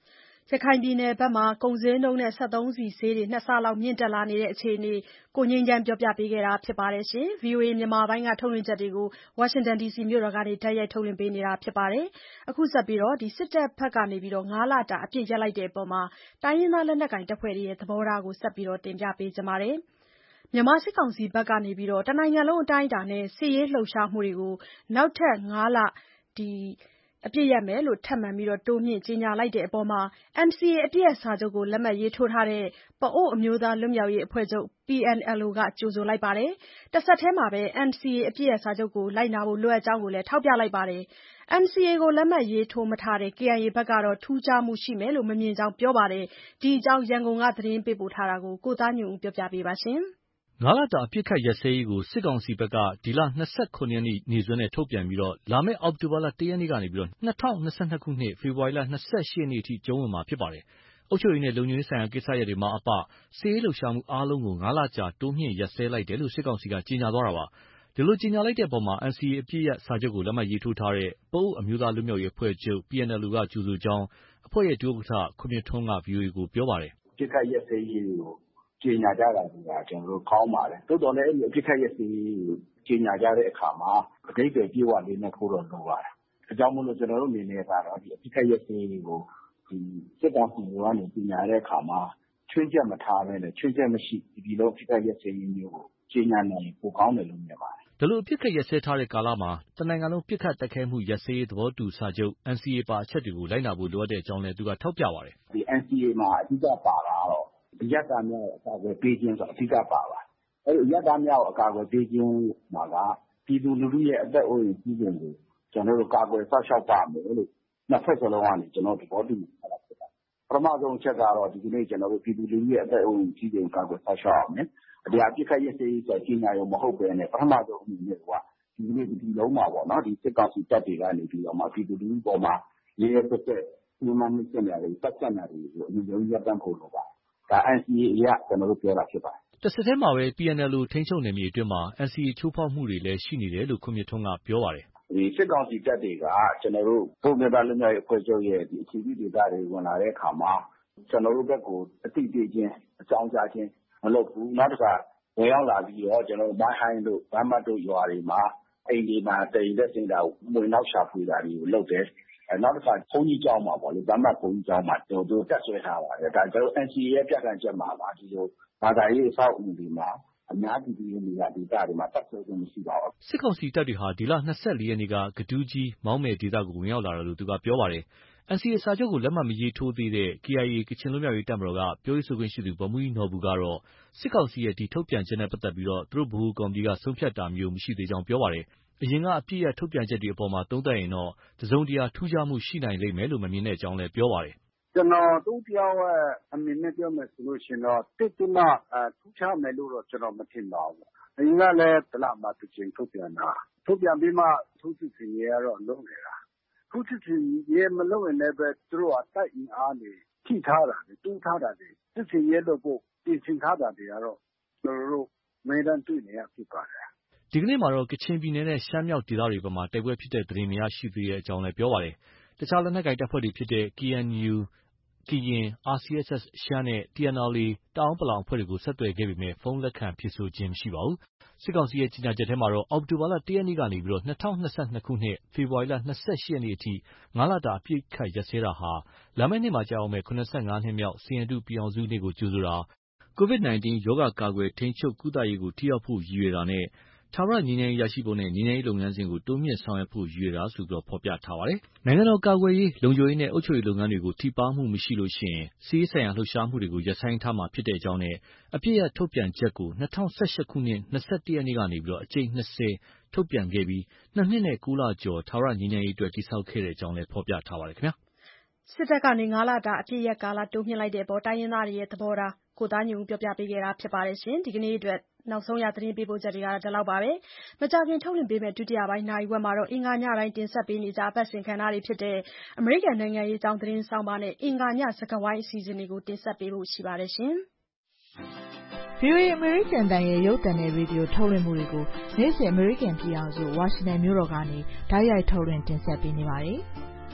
ရခိုင်ပြည်နယ်ဘက်မှာကုန်ဈေးနှုန်းနဲ့စက်သုံးဆီဈေးတွေ2ဆလောက်မြင့်တက်လာနေတဲ့အခြေအနေကိုငြိမ်းချမ်းပြောပြပေးခဲ့တာဖြစ်ပါတယ်။ VOA မြန်မာပိုင်းကထုတ်လွှင့်ချက်တွေကို Washington DC မြို့တော်ကနေတိုက်ရိုက်ထုတ်လွှင့်ပေးနေတာဖြစ်ပါတယ်။အခုဆက်ပြီးစစ်တပ်ဘက်က5 လတာအပြစ်ရပ်လိုက်တဲ့အပေါ်တိုင်းရင်းသားလက်နက်ကိုင်တပ်ဖွဲ့တွေရဲ့သဘောထားကိုဆက်ပြီးတင်ပြပေးကြပါမယ်။ မြန်မာစစ်ကောင်စီဘက်ကတနိုင်ငံလုံးအတိုင်းအတာနဲ့စစ်ရေးလှုပ်ရှားမှုတွေကိုနောက်ထပ်5 လအပစ်ရပ်မယ်လို့ထပ်မံတိုးမြှင့်ကြေညာလိုက်တဲ့အပေါ်NCA အပစ်ရပ်စာချုပ်ကိုလက်မှတ်ရေးထိုးထားတဲ့ပအိုဝ်းအမျိုးသားလွတ်မြောက်ရေးအဖွဲ့ချုပ် PNLO ကကြိုဆိုလိုက်ပါတယ်။ တဆက်တည်းမှာပဲ NCA အပစ်ရပ်စာချုပ်ကိုလိုက်နာဖို့လိုအပ်ကြောင်းလည်းထောက်ပြလိုက်ပါတယ်။ NCA ကိုလက်မှတ်ရေးထိုးမထားတဲ့ KIA ဘက်ကတော့ထူးခြားမှုရှိမယ်လို့မမြင်ကြောင်းပြောပါတယ်။ ဒီအကြောင်းရန်ကုန်ကသတင်းပေးပို့ထားတာကိုကိုသားညွန့်ဦးပြောပြပါမယ်။ 5 လတာအပစ်အခတ်ရပ်စဲရေးကိုစစ်ကောင်စီဘက်ကဒီလ27 ရက်နေ့စွဲနဲ့ထုတ်ပြန်ပြီးလာမယ့်အောက်တိုဘာလ 1 ရက်နေ့ကနေ2022 ခုနှစ် ဖေဖော်ဝါရီလ 28 ရက်နေ့အထိအကျုံးဝင်မှာဖြစ်ပါတယ်။ အုပ်ချုပ်ရေးနဲ့လုံခြုံရေးဆိုင်ရာကိစ္စရပ်တွေမှအပစစ်ရေးလှုပ်ရှားမှုအားလုံးကို5 လကြာတိုးမြှင့်ရပ်စဲလိုက်တယ်လို့စစ်ကောင်စီကကြေညာသွားတာပါ။ ဒီလိုကြေညာလိုက်တဲ့အပေါ် NCA အပစ်ရပ်စာချုပ်ကိုလက်မှတ်ရေးထိုးထားတဲ့ပအိုဝ်းအမျိုးသားလွတ်မြောက်ရေးအဖွဲ့ချုပ် PNLO ကကြိုဆိုကြောင်းအဖွဲ့ဒုဥက္ကဋ္ဌခွန်မြင့်ထွန်းက VOA ကိုပြောပါတယ်။အပစ်အခတ်ရပ်စဲရေးကိုကြေညာကြတာကကောင်းပါတယ်။သို့တော်လည်းအပစ်အခတ်ရပ်စဲရေးကိုကြေညာကြတဲ့အခါမှာအဓိပ္ပာယ်ပြေဝလေးနဲ့ဖို့တော့လိုပါတယ်။ဒါကြောင့်မို့လို့ကျွန်တော်တို့အနေနဲ့ကတော့ဒီအပစ်အခတ်ရပ်စဲရေးကိုဒီစစ်ကောင်စီကနေကြေညာတဲ့အခါမှာချွင်းချက်မထားဘဲနဲ့ချွင်းချက်မရှိဒီလိုအပစ်အခတ်ရပ်စဲရေးမျိုးကိုကြေညာနိုင်ပိုကောင်းတယ်လို့မြင်ပါတယ်။ဒီလိုအပစ်အခတ်ရပ်စဲထားတဲ့ကာလမှာတနိုင်ငံလုံးပစ်ခတ်တိုက်ခိုက်မှုရပ်စဲရေးသဘောတူစာချုပ် NCA ပါအချက်တွေကိုလိုက်နာဖို့လိုအပ်တဲ့အကြောင်းလည်းသူကထောက်ပြပါတယ်။ဒီ NCA မှာအဓိကပါတာကတော့အရပ်သားများကိုအကာအကွယ်ပေးခြင်းဆိုတာအဓိကပါပါတယ်။အဲဒီအရပ်သားများကိုအကာအကွယ်ပေးခြင်းမှာကပြည်သူလူထုရဲ့အသက်အိုးအိမ်စီးစိမ်ကိုကျွန်တော်တို့ကာကွယ်စောင့်ရှောက်ပါမယ်လို့နှစ်ဖက်စလုံးကနေကျွန်တော်သဘောတူထားတာဖြစ်ပါတယ်။ပထမဆုံးအချက်ကတော့ဒီကနေ့ကျွန်တော်တို့ပြည်သူလူထုရဲ့အသက်အိုးအိမ်စီးစိမ်ကိုကာကွယ်စောင့်ရှောက်အောင်မယ်။ဒီအပစ်အခတ်ရပ်စဲရေးဆိုကြေညာရုံမဟုတ်ဘဲနဲ့ပထမဆုံးအနေနဲ့ကဒီကနေ့ဒီလုံးမှာပေါ့နော်ဒီစစ်ကောင်စီတပ်တွေကနေပြီးတော့မှပြည်သူလူထုပေါ်မှာရေးရသက်သက်ဒီမှနှိမ့်ဆက်နေတယ်ပတ်သက်နေတယ်ကိုအမြင်ဆုံးရပ်တန့်ဖို့လိုပါတယ်။ဒါ NCA အရကျွန်တော်တို့ပြောတာဖြစ်ပါတယ်။တဆက်တည်းမှာပဲ PNLO ထိန်းချုပ်နယ်မြေအတွင်းမှာ NCA ချိုးဖောက်မှုတွေလည်းရှိနေတယ်လို့ခွန်မြင့်ထွန်းကပြောပါတယ်။ဒီစစ်ကောင်စီတပ်တွေကကျွန်တော်တို့ပုံမှန်သားလွတ်မြောက်ရေးအဖွဲ့ချုပ်ရဲ့ဒီအခြေပြုဒေသတွေဝင်လာတဲ့အခါမှာကျွန်တော်တို့ဘက်ကိုအတိအကျချင်းအကြောင်းကြားခြင်းမလုပ်ဘူး။နောက်တစ်ခါဝင်ရောက်လာပြီးတော့ကျွန်တော်တို့မိုင်းဟိုင်းတို့ဗမ်းမတ်တို့ရွာတွေမှာအိမ်တွေမှာတိမ်သက်စင်တာမွေနောက်ရှာဖွေတာတွေကိုလုပ်တယ်။နောက်တစ်ခါဘုန်းကြီးကျောင်းမှာပေါ့လေဗမ်းမတ်ဘုန်းကြီးကျောင်းမှာတို့တက်ဆွဲထားပါတယ်။ဒါကျွန်တော် NCA ရဲ့ပြဋ္ဌာန်းချက်မှာပါဒီလိုဘာသာရေးအဆောက်အဦတွေမှာအများပြည်သူတွေနေရာဒေသတွေမှာတက်ဆွဲခြင်းမရှိပါဘူး။စစ်ကောင်စီတပ်တွေဟာဒီလ24 ရက်နေ့ကကဒူးကြီးမောင်းမယ်ဒေသကိုဝင်ရောက်လာတယ်လို့သူကပြောပါတယ်။ NCA စာချုပ်ကိုလက်မှတ်မရေးထိုးသေးတဲ့ KIA ကချင်လွတ်မြောက်ရေးတပ်မတော်ကပြောရေးဆိုခွင့်ရှိသူဗိုလ်မှူးကြီးနော်ဘူကတော့စစ်ကောင်စီရဲ့ဒီထုတ်ပြန်ချက်နဲ့ပတ်သက်ပြီးသူတို့ဗဟိုကော်မတီကဆုံးဖြတ်တာမျိုးမရှိသေးကြောင်းပြောပါတယ်။အရင်ကအပစ်ရပ်ထုတ်ပြန်ချက်တွေအပေါ်သုံးသပ်ရင်တစုံတရာထူးခြားမှုရှိနိုင်လိမ့်မယ်လို့မမြင်တဲ့အကြောင်းလည်းပြောပါတယ်။ကျွန်တော်တဦးတယောက်ရဲ့အမြင်နဲ့ပြောမယ်ဆိုလို့ရှိရင်တော့တိတိမထူးခြားမယ်လို့တော့ကျွန်တော်မထင်ပါဘူး။အရင်ကလည်းတလမှတစ်ချိန်ထုတ်ပြန်တာထုတ်ပြန်ပြီးမှထိုးစစ်ဆင်ရေးကတော့လုပ်နေတာ။ထိုးစစ်ဆင်ရေးမလုပ်ရင်လည်းပဲသူတို့ကတိုက်အင်အားတွေထိထားတာတွေတူးထားတာတွေစစ်ဆင်ရေးလုပ်ဖို့ပြင်ဆင်ထားတာတွေကတော့ကျွန်တော်တို့အမြဲတမ်းတွေ့နေရဖြစ်ပါတယ်။ဒီကနေ့မှာတော့ကချင်ပြည်နယ်နဲ့ရှမ်းမြောက်ဒေသတွေဘက်မှာတိုက်ပွဲဖြစ်တဲ့သတင်းမရရှိသေးတဲ့အကြောင်းလည်းပြောပါတယ်။တခြားလက်နက်ကိုင်တပ်ဖွဲ့တွေဖြစ်တဲ့ KNU ကရင် RCSS ရှမ်းနဲ့ TNLA တအာင်းပလောင်အဖွဲ့တွေကိုဆက်သွယ်ခဲ့ပေမဲ့ဖုန်းလက်ခံဖြေဆိုခြင်းမရှိပါဘူး။စစ်ကောင်စီရဲ့ကြေညာချက်ထဲမှာတော့အောက်တိုဘာလ 1 ရက်နေ့ကနေ2022 ခုနှစ် ဖေဖော်ဝါရီလ 28 ရက်နေ့အထိ5 လတာအပစ်အခတ်ရပ်စဲတာဟာလာမယ့်နှစ်မှာကျရောက်မယ့်75 နှစ်မြောက်စိန်ရတုပြည်ထောင်စုနေ့ကိုကြိုဆိုတာ၊ COVID-19 ရောဂါကာကွယ်ထိန်းချုပ်ကုသရေးကိုထိရောက်ဖို့ရည်ရွယ်တာနဲ့ထာဝရငြိမ်းချမ်းရေးရရှိဖို့နဲ့ငြိမ်းချမ်းရေးလုပ်ငန်းစဉ်ကိုတိုးမြှင့်ဆောင်ရွက်ဖို့ရည်ရွယ်တာလို့ဖော်ပြထားပါတယ်။ နိုင်ငံတော်ကာကွယ်ရေးလုံခြုံရေးနဲ့အုပ်ချုပ်ရေးလုပ်ငန်းတွေကိုထိပါးမှုမရှိရင်စစ်ရေးဆိုင်ရာလှုပ်ရှားမှုတွေကိုရပ်ဆိုင်းထားမှာဖြစ်ကြောင်းနဲ့အပစ်ရပ်ထုတ်ပြန်ချက်ကို2018 ခုနှစ် 21 ရက်နေ့ကနေအကြိမ်20 ထုတ်ပြန်ခဲ့ပြီး 2 နှစ်နဲ့ 9 လကျော်ထာဝရငြိမ်းချမ်းရေးအတွက်တည်ဆောက်ခဲ့ကြောင်းလည်းဖော်ပြထားပါတယ်ခင်ဗျာ။စစ်တပ်က5 လတာအပစ်ရပ်ကာလတိုးမြှင့်လိုက်တဲ့အပေါ်တိုင်းရင်းသားတွေရဲ့သဘောထားကိုသားညွန့်ဦးပြောပြပေးခဲ့တာဖြစ်ပါတယ်။ဒီကနေ့အတွက်နောက်ဆုံးရသတင်းပေးပို့ချက်တွေကတော့ဒီလောက်ပါပဲ။မကြာခင်ထုတ်လွှင့်ပေးမယ့်ဒုတိယပိုင်းနာရီဝက်မှာတော့အင်္ဂါညတိုင်းတင်ဆက်ပေးနေကြအပတ်စဉ်အခမ်းအနားတွေဖြစ်တဲ့အမေရိကန်နိုင်ငံရေးအကြောင်းသတင်းဆောင်းပါးနဲ့အင်္ဂါညစကားဝိုင်းအစီအစဉ်တွေကိုတင်ဆက်ပေးဖို့ရှိပါတယ်ရှင်။ VOA အမေရိကန်တန်ရဲ့ရုပ်သံနဲ့ရေဒီယိုထုတ်လွှင့်မှုတွေကိုနေ့စဉ်အမေရိကန်ပြည်ထောင်စုဝါရှင်တန်မြို့တော်ကနေတိုက်ရိုက်ထုတ်လွှင့်တင်ဆက်ပေးနေပါတယ်။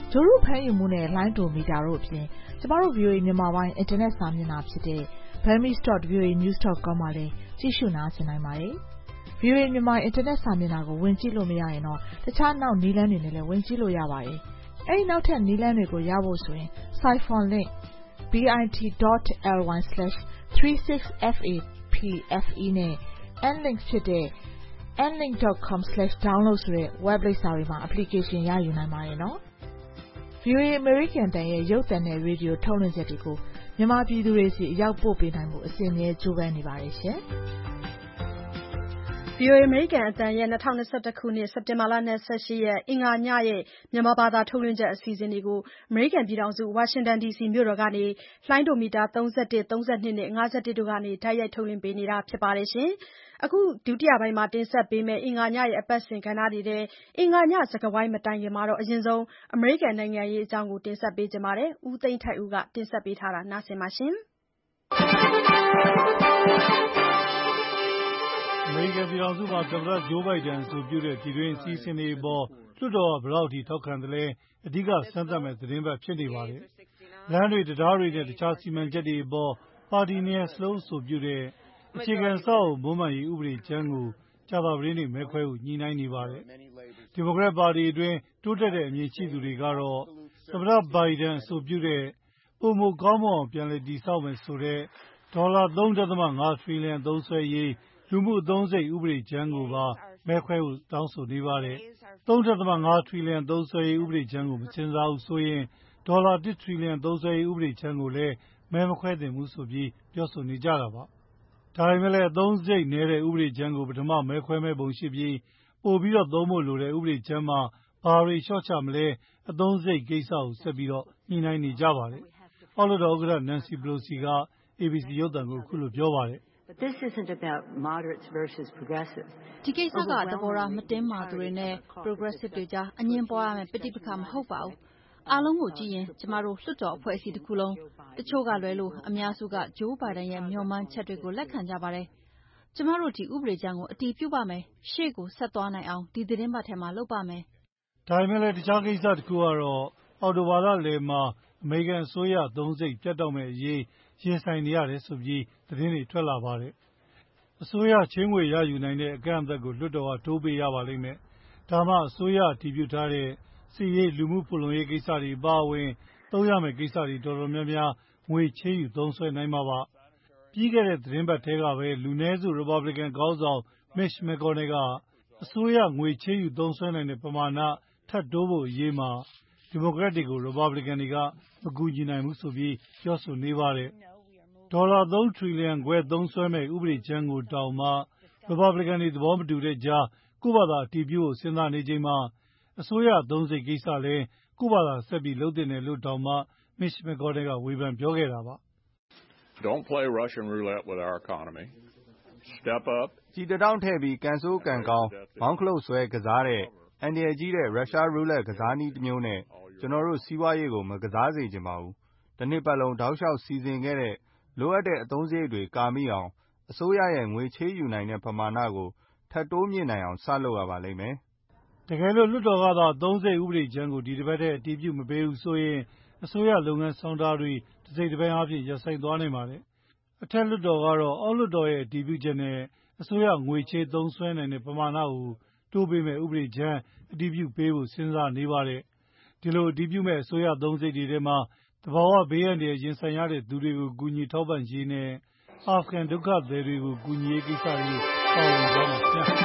ဂြိုလ်တုဖမ်းယူမှုနဲ့လိုင်းဒိုမီတာတို့အပြင်ကျမတို့ VOA မြန်မာပိုင်းအင်တာနက်စာမျက်နှာဖြစ်တဲ့ burmese.voanews.com မှာလည်းကြည့်ရှုနားဆင်နိုင်ပါတယ်။ VOA မြန်မာအင်တာနက်စာမျက်နှာကိုဝင်ကြည့်လို့မရရင်တော့တခြားနောက်နည်းလမ်းတွေနဲ့လည်းဝင်ကြည့်လို့ရပါတယ်။အဲဒီနောက်ထပ်နည်းလမ်းတွေကိုရဖို့ဆိုရင် Siphon link bit.ly/36fapfe နဲ့ nlink ဖြစ်တဲ့ nlink.com/download ဆိုတဲ့ web လိပ်စာတွေမှာ application ရယူနိုင်ပါတယ်နော်။ VOA အမေရိကန်တန်ရဲ့ရုပ်သံနဲ့ရေဒီယိုထုတ်လွှင့်ချက်တွေကိုမြန်မာပြည်သူတွေစီအရောက်ပို့ပေးနိုင်မှုအစဉ်အမြဲကြိုးပမ်းနေပါတယ်ရှင်။ VOA အမေရိကန်အသံရဲ့2021ခုနှစ်စက်တင်ဘာလ28ရက်အင်္ဂါညရဲ့မြန်မာဘာသာထုတ်လွှင့်ချက်အစီအစဉ်တွေကိုအမေရိကန်ပြည်ထောင်စုဝါရှင်တန် DC မြို့တော်ကနေလှိုင်းဒိုမီတာ31 32နဲ့51တို့ကနေတိုက်ရိုက်ထုတ်လွှင့်ပေးနေတာဖြစ်ပါတယ်ရှင်။အခုဒုတိယပိုင်းမှာတင်ဆက်ပေးမယ့်အင်္ဂါညရဲ့အပတ်စဉ်ကဏ္ဍတွေထဲအင်္ဂါညစကားဝိုင်းမတိုင်ခင်မှာတော့အရင်ဆုံးအမေရိကန်နိုင်ငံရေးအကြောင်းကိုတင်ဆက်ပေးကြပါမယ်။ဦးသိန်းထိုက်ဦးကတင်ဆက်ပေးထားတာနားဆင်ပါရှင်။အမေရိကန်ပြည်ထောင်စုမှာသမ္မတဂျိုးဘိုင်ဒန်ဆိုပြုတဲ့ပြည်တွင်းအစည်းအဝေးတွေအပေါ်လွှတ်တော်ကဘယ်လောက်ထိထောက်ခံတယ်လဲအဓိကစမ်းသပ်မဲ့သတင်းပတ်ဖြစ်နေပါတယ်။လမ်းတွေတရားတွေနဲ့တခြားစီမံချက်တွေအပေါ်ပါတီနှစ်ရပ်စလုံးဆိုပြုတဲ့အခြေခံအဆောက်အအုံမွမ်းမံရေးဥပဒေကြမ်းကိုကြာသပတေးနေ့မဲခွဲဖို့ညှိနှိုင်းနေပါတယ်။ဒီမိုကရက်ပါတီအတွင်းတိုးတက်တဲ့အမြင်ရှိသူတွေကတော့သမ္မတဘိုင်ဒန်ဆိုပြုတဲ့ပိုမိုကောင်းမွန်အောင်ပြန်လည်တည်ဆောက်မယ်ဆိုတဲ့ဒေါ်လာ 3.5 ထရီလီယံသုံးစွဲရေးလူမှုအသုံးစိတ်ဥပဒေကြမ်းကိုပါမဲခွဲဖို့တောင်းဆိုနေပါတယ်။ 3.5 ထရီလီယံသုံးစွဲရေးဥပဒေကြမ်းကိုမစင်စားဘူးဆိုရင်ဒေါ်လာ 1 ထရီလီယံသုံးစွဲရေးဥပဒေကြမ်းကိုလည်းမဲမခွဲသင့်ဘူးဆိုပြီးပြောဆိုနေကြတာပါ။ဒါပေမဲ့လည်းအသုံးစရိတ်နည်းတဲ့ဥပဒေကြမ်းကိုပထမမဲခွဲမဲ့ပုံရှိပြီးပိုပြီးသုံးဖို့လိုတဲ့ဥပဒေကြမ်းမှာဘာတွေလျှော့ချမလဲအသုံးစရိတ်ကိစ္စကိုဆက်ပြီးညှိနှိုင်းနေကြပါတယ်။အောက်လွှတ်တော်ဥက္ကဋ္ဌ Nancy Pelosi က ABC ရုပ်သံကိုအခုလိုပြောပါတယ်။ This isn't about moderates versus progressives. ဒီကိစ္စကသဘောထားမတင်းမာသူတွေနဲ့ progressive တွေကြားအငြင်းပွားရမယ့်ပဋိပက္ခမဟုတ်ပါဘူး။အားလုံးကိုကြည့်ရင်ကျမတို့လွှတ်တော်အဖွဲ့အစည်းတစ်ခုလုံးတချို့ကလွဲလို့အများစုကဂျိုးဘိုင်ဒန်ရဲ့မျှော်မှန်းချက်တွေကိုလက်ခံကြပါတယ်။ကျမတို့ဒီဥပဒေကြမ်းကိုအတည်ပြုပါမယ်။ရှေ့ကိုဆက်သွားနိုင်အောင်ဒီသတင်းပတ်ထဲမှာလုပ်ပါမယ်။ဒါပေမဲ့လည်းတခြားကိစ္စတစ်ခုကတော့အော်တိုဘာလလယ်မှာအမေရိကန်အစိုးရသုံးစိတ်ပြတ်တော့မဲ့အရေးရင်ဆိုင်နေရတယ်ဆိုပြီးသတင်းတွေထွက်လာပါတယ်။အစိုးရချေးငွေရယူနိုင်တဲ့အကန့်အသတ်ကိုလွှတ်တော်ကတိုးပေးရပါလိမ့်မယ်။ဒါမှအစိုးရအတည်ပြုထားတဲ့စစ်ရေးလူမှုဖူလုံရေးကိစ္စတွေအပါအဝင်သုံးရမယ့်ကိစ္စတွေတော်တော်များများငွေချေးယူသုံးစွဲနိုင်မှာပါ။ပြီးခဲ့တဲ့သတင်းပတ်ထဲကပဲလူနည်းစု Republican ခေါင်းဆောင် Mitch McConnell ကအစိုးရငွေချေးယူသုံးစွဲနိုင်တဲ့ပမာဏထပ်တိုးဖို့အရေးမှာဒီမိုကရက်တွေကို Republican တွေကမကူညီနိုင်ဘူးဆိုပြီးပြောဆိုနေပါတယ်။ဒေါ်လာ 3 ထရီလီယံခွဲသုံးစွဲမဲ့ဥပဒေကြမ်းကိုတောင်မှ Republican တွေသဘောမတူတဲ့ကြားကိုယ့်ဘာသာအတည်ပြုဖို့စဉ်းစားနေချိန်မှာအစိုးရအသုံးစရိတ်ကိစ္စလည်းကိုယ့်ဘာသာဆက်ပြီးလုပ်သင့်တယ်လို့တောင်မှ Mitch McConnell ကဝေဖန်ပြောခဲ့တာပါ။ Don't play Russian roulette with our economy. Step up. ကြည်တတောင့်ထည့်ပြီးကန်ဆိုးကန်ကောင်းမောင်းခလုတ်ဆွဲကစားတဲ့အန္တရာယ်ကြီးတဲ့ရုရှားရူလက်ကစားနည်းတစ်မျိုးနဲ့ကျွန်တော်တို့စီးပွားရေးကိုမကစားစေချင်ပါဘူး။တစ်နှစ်ပတ်လုံးတောက်လျှောက်စီစဉ်ခဲ့တဲ့လိုအပ်တဲ့အသုံးစရိတ်တွေကာမိအောင်အစိုးရရဲ့ငွေချေးယူနိုင်တဲ့ပမာဏကိုထပ်တိုးမြင့်နိုင်အောင်စလုပ်ရပါလိမ့်မယ်။တကယ်လို့လွှတ်တော်ကသာအသုံးစရိတ်ဥပဒေကြမ်းကိုဒီတစ်ပတ်ထဲအတည်ပြုမပေးဘူးဆိုရင်အစိုးရလုပ်ငန်းဆောင်တာတွေတစ်စိတ်တစ်ပိုင်းအားဖြင့်ရပ်ဆိုင်းသွားနိုင်ပါတယ်။အထက်လွှတ်တော်ကတော့အောက်လွှတ်တော်ရဲ့အတည်ပြုချက်နဲ့အစိုးရငွေချေးသုံးစွဲနိုင်တဲ့ပမာဏကိုတိုးပေးမဲ့ဥပဒေကြမ်းအတည်ပြုပေးဖို့စဉ်းစားနေပါတယ်။ဒီလိုအတည်ပြုမဲ့အစိုးရသုံးစရိတ်တွေထဲမှာသဘာဝဘေးအန္တရာယ်ရင်ဆိုင်ရတဲ့သူတွေကိုကူညီထောက်ပံ့ရေးနဲ့အာဖဂန်ဒုက္ခသည်တွေကိုကူညီရေးကိစ္စတွေပါဝင်သွားမှာဖြစ်ပါတယ်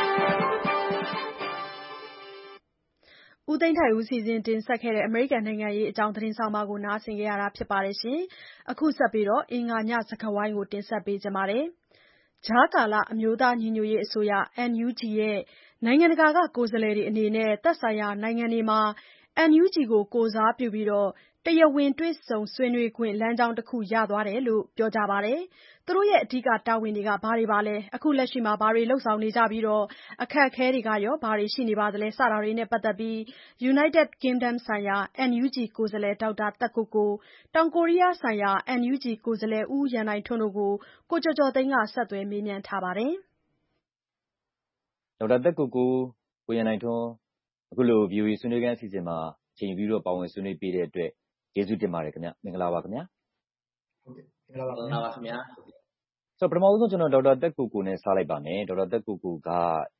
။ဦးသိန်းထိုက်ဦးစီစဉ်တင်ဆက်ခဲ့တဲ့အမေရိကန်နိုင်ငံရေးအကြောင်းသတင်းဆောင်မကိုနားဆင်ကြရတာဖြစ်ပါတယ်ရှင်။အခုဆက်ပြီးအင်္ဂါညစကားဝိုင်းကိုတင်ဆက်ပေးကြပါမယ်။ကြားကာလအမျိုးသားညီညွတ်ရေးအစိုးရ NUG ရဲ့နိုင်ငံတကာကကိုယ်စားလှယ်တွေအနေနဲ့သက်ဆိုင်ရာနိုင်ငံတွေမှာ NUG ကိုကိုယ်စားပြုပြီးတရားဝင်တွေ့ဆုံဆွေးနွေးခွင့်လမ်းကြောင်းတစ်ခုရသွားတယ်လို့ပြောကြပါတယ်။သူတို့ရဲ့အဓိကတာဝန်တွေကဘာတွေပါလဲအခုလက်ရှိမှာဘာတွေလုပ်ဆောင်နေကြပြီးအခက်အခဲတွေကရောဘာတွေရှိနေပါသလဲစတာတွေနဲ့ပတ်သက်ပြီး United Kingdom ဆိုင်ရာ NUG ကိုယ်စားလှယ်ဒေါက်တာသက်ကိုကိုတောင်ကိုရီးယားဆိုင်ရာ NUG ကိုယ်စားလှယ်ဦးရန်နိုင်ထွန်းတို့ကိုကိုကျော်ကျော်သိန်းကဆက်သွယ်မေးမြန်းထားပါတယ်ဒေါက်တာသက်ကိုကိုရန်နိုင်ထွန်းအခုလို VOA ဆွေးနွေးခန်းအစီအစဉ်မှာချိန်ပြီးတော့ပါဝင်ဆွေးနွေးပေးတဲ့အတွက်ကျေးဇူးတင်ပါတယ်ခင်ဗျမင်္ဂလာပါခင်ဗျာဟုတ်ကဲ့မင်္ဂလာပါခင်ဗျာဆိုတော့ပထမဆုံးကျွန်တော်ဒေါက်တာသက်ကိုကိုနဲ့စလိုက်ပါမယ်ဒေါက်တာသက်ကိုကိုကဒီ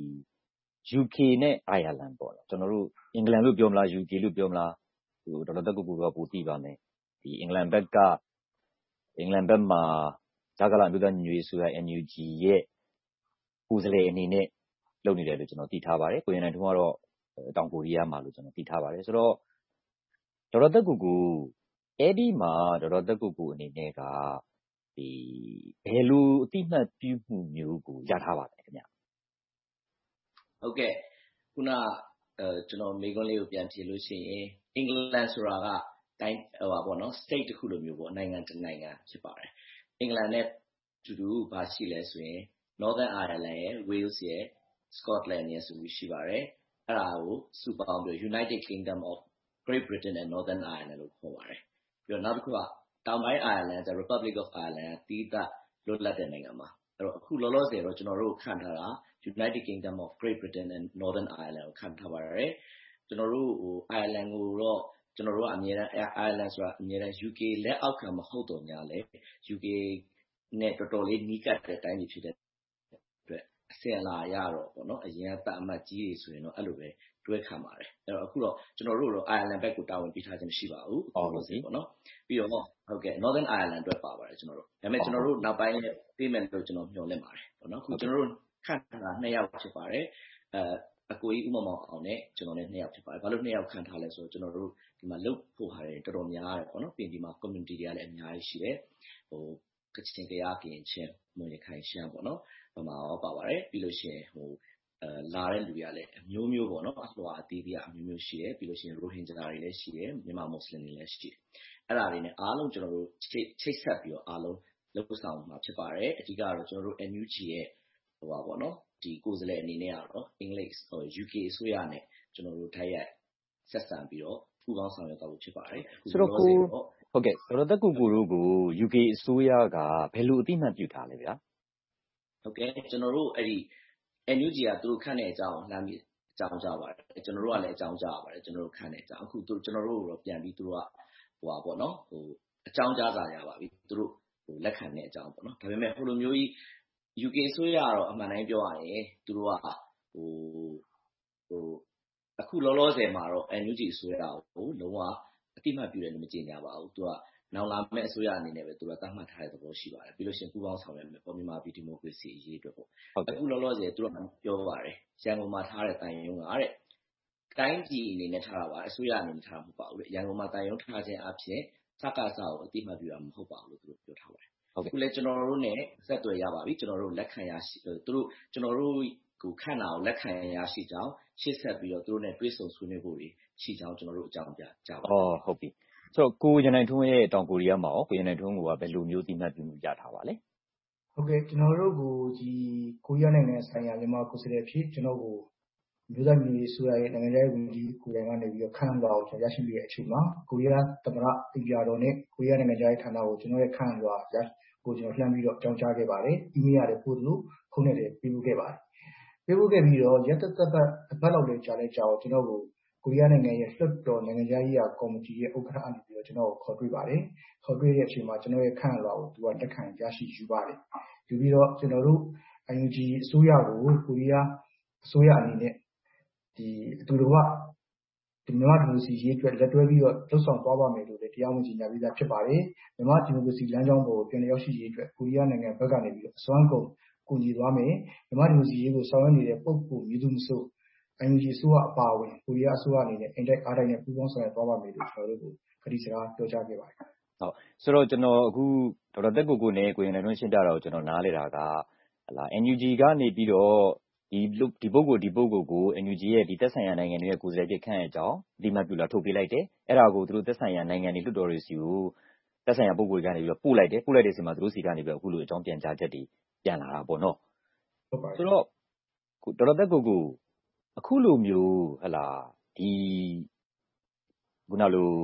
UK နဲ့ Ireland ပေါ့နော်ကျွန်တော်တို့အင်္ဂလန်လို့ပြောမလား UK လို့ပြောမလားဟိုဒေါက်တာသက်ကိုကိုကပိုသိပါမယ်ဒီအင်္ဂလန်ဘက်မှာဂျာကာလာမြို့သားညီညွတ်ရေးဆိုရ NUG ရဲ့ကိုယ်စားလှယ်အနေနဲ့လုပ်နေတယ်လို့ကျွန်တော်သိထားပါတယ်ကိုရန်နိုင်ထွန်းကတော့တောင်ကိုရီးယားမှာလို့ကျွန်တော်သိထားပါတယ်ဆိုတော့ဒေါက်တာသက်ကိုကိုအဲ့ဒီမှာဒေါက်တာသက်ကိုကိုအနေနဲ့ကဒီဘယ်လိုအတိအမှတ်ပြုမှုမျိုးကိုရထားပါလဲခင်ဗျဟုတ်ကဲ့ခုနကျွန်တော်မေးခွန်းလေးကိုပြန်ဖြေလို့ရှိရင်အင်္ဂလန်ဆိုတာကတိုင်းပေါ့နော် state တစ်ခုလိုမျိုးပေါ့နိုင်ငံတစ်နိုင်ငံဖြစ်ပါတယ်အင်္ဂလန်နဲ့တူတူဘာရှိလဲဆိုရင် Northern Ireland ရဲ့ Wales ရဲ့ Scotland ရဲ့ဆိုပြီးရှိပါတယ်အဲ့ဒါကိုစုပေါင်းပြီး United Kingdom of Great Britain and Northern Ireland လို့ခေါ်ပါတယ်ပြီးတော့နောက်တစ်ခုကတောင်ပိုင်း Ireland the Republic of Ireland တီးသန့်လွတ်လပ်တဲ့နိုင်ငံမှာအဲ့တော့အခုလောလောဆယ်တော့ကျွန်တော်တို့ခံထားတာ United Kingdom of Great Britain and Northern Ireland ကိုခံထားပါတယ်ကျွန်တော်တို့ဟို Ireland ကိုတော့ကျွန်တော်တို့ကအမြဲတမ်း Ireland ဆိုတာအမြဲတမ်း UK လက်အောက်ခံမဟုတ်တော့ညာလေ UK နဲ့တော်တော်လေးနီးကပ်တဲ့တိုင်းပြည်ဖြစ်တဲ့အတွက်အစင်လာရတော့ပေါ့နော်အရင်ကပတ်အမှတ်ကြီးတွေဆိုရင်တော့အဲ့လိုပဲတွဲခံပါတယ်အဲ့တော့အခုတော့ကျွန်တော်တို့တော့ Ireland ဘက်ကိုတာဝန်ပေးထားခြင်းမရှိပါဘူးဟုတ်စီပေါ့နော်ပြီးတော့ဟုတ်ကဲ့ Northern Ireland အတွက်ပါပါတယ်ကျွန်တော်တို့ဒါပေမဲ့ကျွန်တော်တို့နောက်ပိုင်းနဲ့ပေးမယ်လို့ကျွန်တော်မျှော်လင့်ပါတယ်ပေါ့နော်အခုကျွန်တော်တို့ခန့်ထားတာ2ယောက်ဖြစ်ပါတယ်အကိုကြီးဦးမောင်မောင်အောင်နဲ့ကျွန်တော်နဲ့2ယောက်ဖြစ်ပါတယ်ဘာလို့2ယောက်ခန့်ထားလဲဆိုတော့ကျွန်တော်တို့ဒီမှာလုပ်ဖို့ဟာတွေတော်တော်များတယ်ပေါ့နော်ပြင်ဒီမှာ community တွေကလည်းအများကြီးရှိတယ်ဟိုကချင်ကြားကရင်ချင်းမွန်ရခိုင်ရှမ်းပေါ့နော်ဗမာရောပါပါတယ်ပြီးလို့ရှိရင်ဟိုလာတဲ့လူတွေကလည်းအမျိုးမျိုးပေါ့နော်အစွာအသီးသီးအမျိုးမျိုးရှိတယ်ပြီးလို့ရှိရင်ရိုဟင်ဂျာတွေလည်းရှိတယ်မြန်မာမွတ်စလင်တွေလည်းရှိတယ်အဲ့ဒါတွေနဲ့အားလုံးကျွန်တော်တို့ချိတ်ဆက်ပြီးတော့အားလုံးလုပ်ဆောင်မှာဖြစ်ပါတယ်အဓိကတော့ကျွန်တော်တို့ NUG ရဲ့ဟိုပါပေါ့နော်ဒီကိုယ်စားလှယ်အနေနဲ့ကတော့အင်္ဂလိပ် UK အစိုးရနဲ့ကျွန်တော်တို့ထိုက်ရိုက်ဆက်ဆံပြီးတော့ပူးပေါင်းဆောင်ရွက်သွားဖို့ဖြစ်ပါတယ်ဆိုတော့ကိုဟုတ်ကဲ့ဒေါက်တာသက်ကိုကိုတို့ကို UK အစိုးရကဘယ်လိုအတိအမှတ်ပြုထားလဲဗျာဟုတ်ကဲ့ကျွန်တော်တို့အဲ့ဒီ NUG ကသူတို့ခန့်တဲ့အကြောင်းလှမ်းပြီးအကြောင်းကြားပါတယ်ကျွန်တော်တို့ကလည်းအကြောင်းကြားရပါတယ်ကျွန်တော်တို့ခန့်တဲ့အကြောင်းအခုကျွန်တော်တို့တော့ပြန်ပြီးသူတို့ကဟိုပါပေါ့နော်ဟိုအကြောင်းကြားစာရပါပြီသူတို့ဟိုလက်ခံတဲ့အကြောင်းပေါ့နော်ဒါပေမဲ့ဟိုလိုမျိုးကြီး UK ဆိုရတော့အမှန်တိုင်းပြောရရင်သူတို့ကဟိုအခုလောလောဆယ်မှာတော့ NUG ဆိုရကိုလုံးဝအတိအမှတ်ပြုတယ်လို့မကြေညာပါဘူးသူကနောက်လာမယ့်အစိုးရအနေနဲ့ပဲသူကသတ်မှတ်ထားတဲ့သဘောရှိပါတယ်ပြီးလို့ရှိရင်ပူးပေါင်းဆောင်ရွက်မယ်ပေါ်မြန်မာပြည်ဒီမိုကရေစီအရေးအတွက်ပေါ့အခုလောလောဆယ်သူကပြောပါတယ်ရန်ကုန်မှာထားတဲ့တိုင်ယုံကတဲ့တိုင်းပြည်အနေနဲ့ထားတာပါအစိုးရအနေနဲ့ထားမှာမဟုတ်ပါဘူးရန်ကုန်မှာတိုင်ယုံထားခြင်းအပြင်စကားစာကိုအတိအမှတ်ပြုတာမဟုတ်ပါဘူးလို့သူတို့ပြောထားပါတယ်အခုလည်းကျွန်တော်တို့ ਨੇ ဆက်သွယ်ရပါပြီကျွန်တော်တို့လက်ခံရရှိသူတို့ကျွန်တော်တို့ကိုခန့်တာကိုလက်ခံရရှိကြောင်းရှေ့ဆက်ပြီးတော့သူတို့ ਨੇ တွဲဆုံဆွေးနွေးဖို့ရှိကြောင်းကျွန်တော်တို့အကြောင်းပြကြပါဟုတ်ပြီဆိုတော့ကိုရန်နိုင်ထွန်းရဲ့တောင်ကိုရီးယားမှာရောကိုရန်နိုင်ထွန်းကဘယ်လိုမျိုးတိမှတ်ပြုမှုရထားပါလဲဟုတ်ကဲ့ကျွန်တော်တို့ကိုဒီကိုရီးယားနိုင်ငံဆိုင်ရာမြန်မာကိုယ်စားလှယ်ဖြစ်ကျွန်တော်ကိုမြို့သားမျိုးရေးဆိုရရဲ့နိုင်ငံရေးဝန်ကြီးကိုယ်တိုင်ကနေပြီးတော့ခန့်လွှာကိုကျွန်တော်ရရှိပြီးတဲ့အချိန်မှာကိုရီးယားသမ္မတပြည်ပြတော်နဲ့ကိုရီးယားနိုင်ငံရေးဌာနကိုကျွန်တော်ရဲ့ခန့်လွှာကိုကျွန်တော်လှမ်းပြီးတော့အကြောင်းကြားခဲ့ပါတယ်။ email ရတယ်ပို့လို့ဖုန်းနဲ့လည်းပေးပို့ခဲ့ပါတယ်။ပေးပို့ခဲ့ပြီးတော့ရက်သက်ဘက်လောက်လည်းကြာလဲကြာတော့ကျွန်တော်ကိုရီးယားနိုင်ငံရဲ့လွှတ်တော်နိုင်ငံရေးရာကော်မတီရဲ့ဥက္ကဋ္ဌအနေပြီးတော့ကျွန်တော်ကိုခေါ်တွေ့ပါတယ်။ခေါ်တွေ့တဲ့အချိန်မှာကျွန်တော်ရဲ့ခန့်လွှာကိုသူကတက်ခံရရှိယူပါတယ်။ယူပြီးတော့ကျွန်တော်တို့ NUG အစိုးရကိုကိုရီးယားအစိုးရအနေနဲ့ဒီအတူတကွဒီမြန်မာဒီမိုကရေစီရေးအတွက်လက်တွဲပြီးတော့လှုပ်ဆောင်သွားပါမယ်လို့လည်းတရားဝင်ကြေညာပြီးသားဖြစ်ပါတယ်။မြန်မာဒီမိုကရေစီလမ်းကြောင်းပေါ်ကိုပြန်လည်ရောက်ရှိရေးအတွက်ကိုရီးယားနိုင်ငံဘက်ကနေပြီးတော့အစွမ်းကုန်ကူညီသွားမယ်။မြန်မာဒီမိုကရေစီရေးကိုဆောင်ရွက်နေတဲ့ပုံကိုမြည်သူမဆို NUG အစိုးရအပါအဝင်ကိုရီးယားအစိုးရအနေနဲ့အင်တိုက်အားတိုက်နဲ့ပူးပေါင်းဆောင်ရွက်သွားပါမယ်လို့ကျွန်တော်တို့ကိုခရီးစကားပြောကြားခဲ့ပါတယ်။ဟုတ်ဆိုတော့ကျွန်တော်အခုဒေါက်တာသက်ကိုကိုနဲ့ကိုရင်နိုင်ထွန်းရှင်းပြတာကိုကျွန်တော်နားလည်တာကဟလာ NUG ကနေပြီးတော့ဒီပုဂ္ဂိုလ်ကို NUG ရဲ့ဒီသက်ဆိုင်ရာနိုင်ငံတွေရဲ့ကိုယ်စားလှယ်ဖြစ်ခန့်အကြောင်းဒီမှပြလာထုတ်ပေးလိုက်တယ်အဲ့ဒါကိုသူတို့သက်ဆိုင်ရာနိုင်ငံတွေလွှတ်တော်တွေစီကိုသက်ဆိုင်ရာပုဂ္ဂိုလ်ကနေပြီးတော့ပို့လိုက်တယ်စီမှာသူတို့စီကနေပြီးတော့အခုလိုအကြောင်းပြန်ကြားချက်တွေပြန်လာတာပေါ့နော်ဟုတ်ပါတယ်ဆိုတော့ဒေါက်တာသက်ကိုအခုလိုမျိုးဟလာဒီခုနလို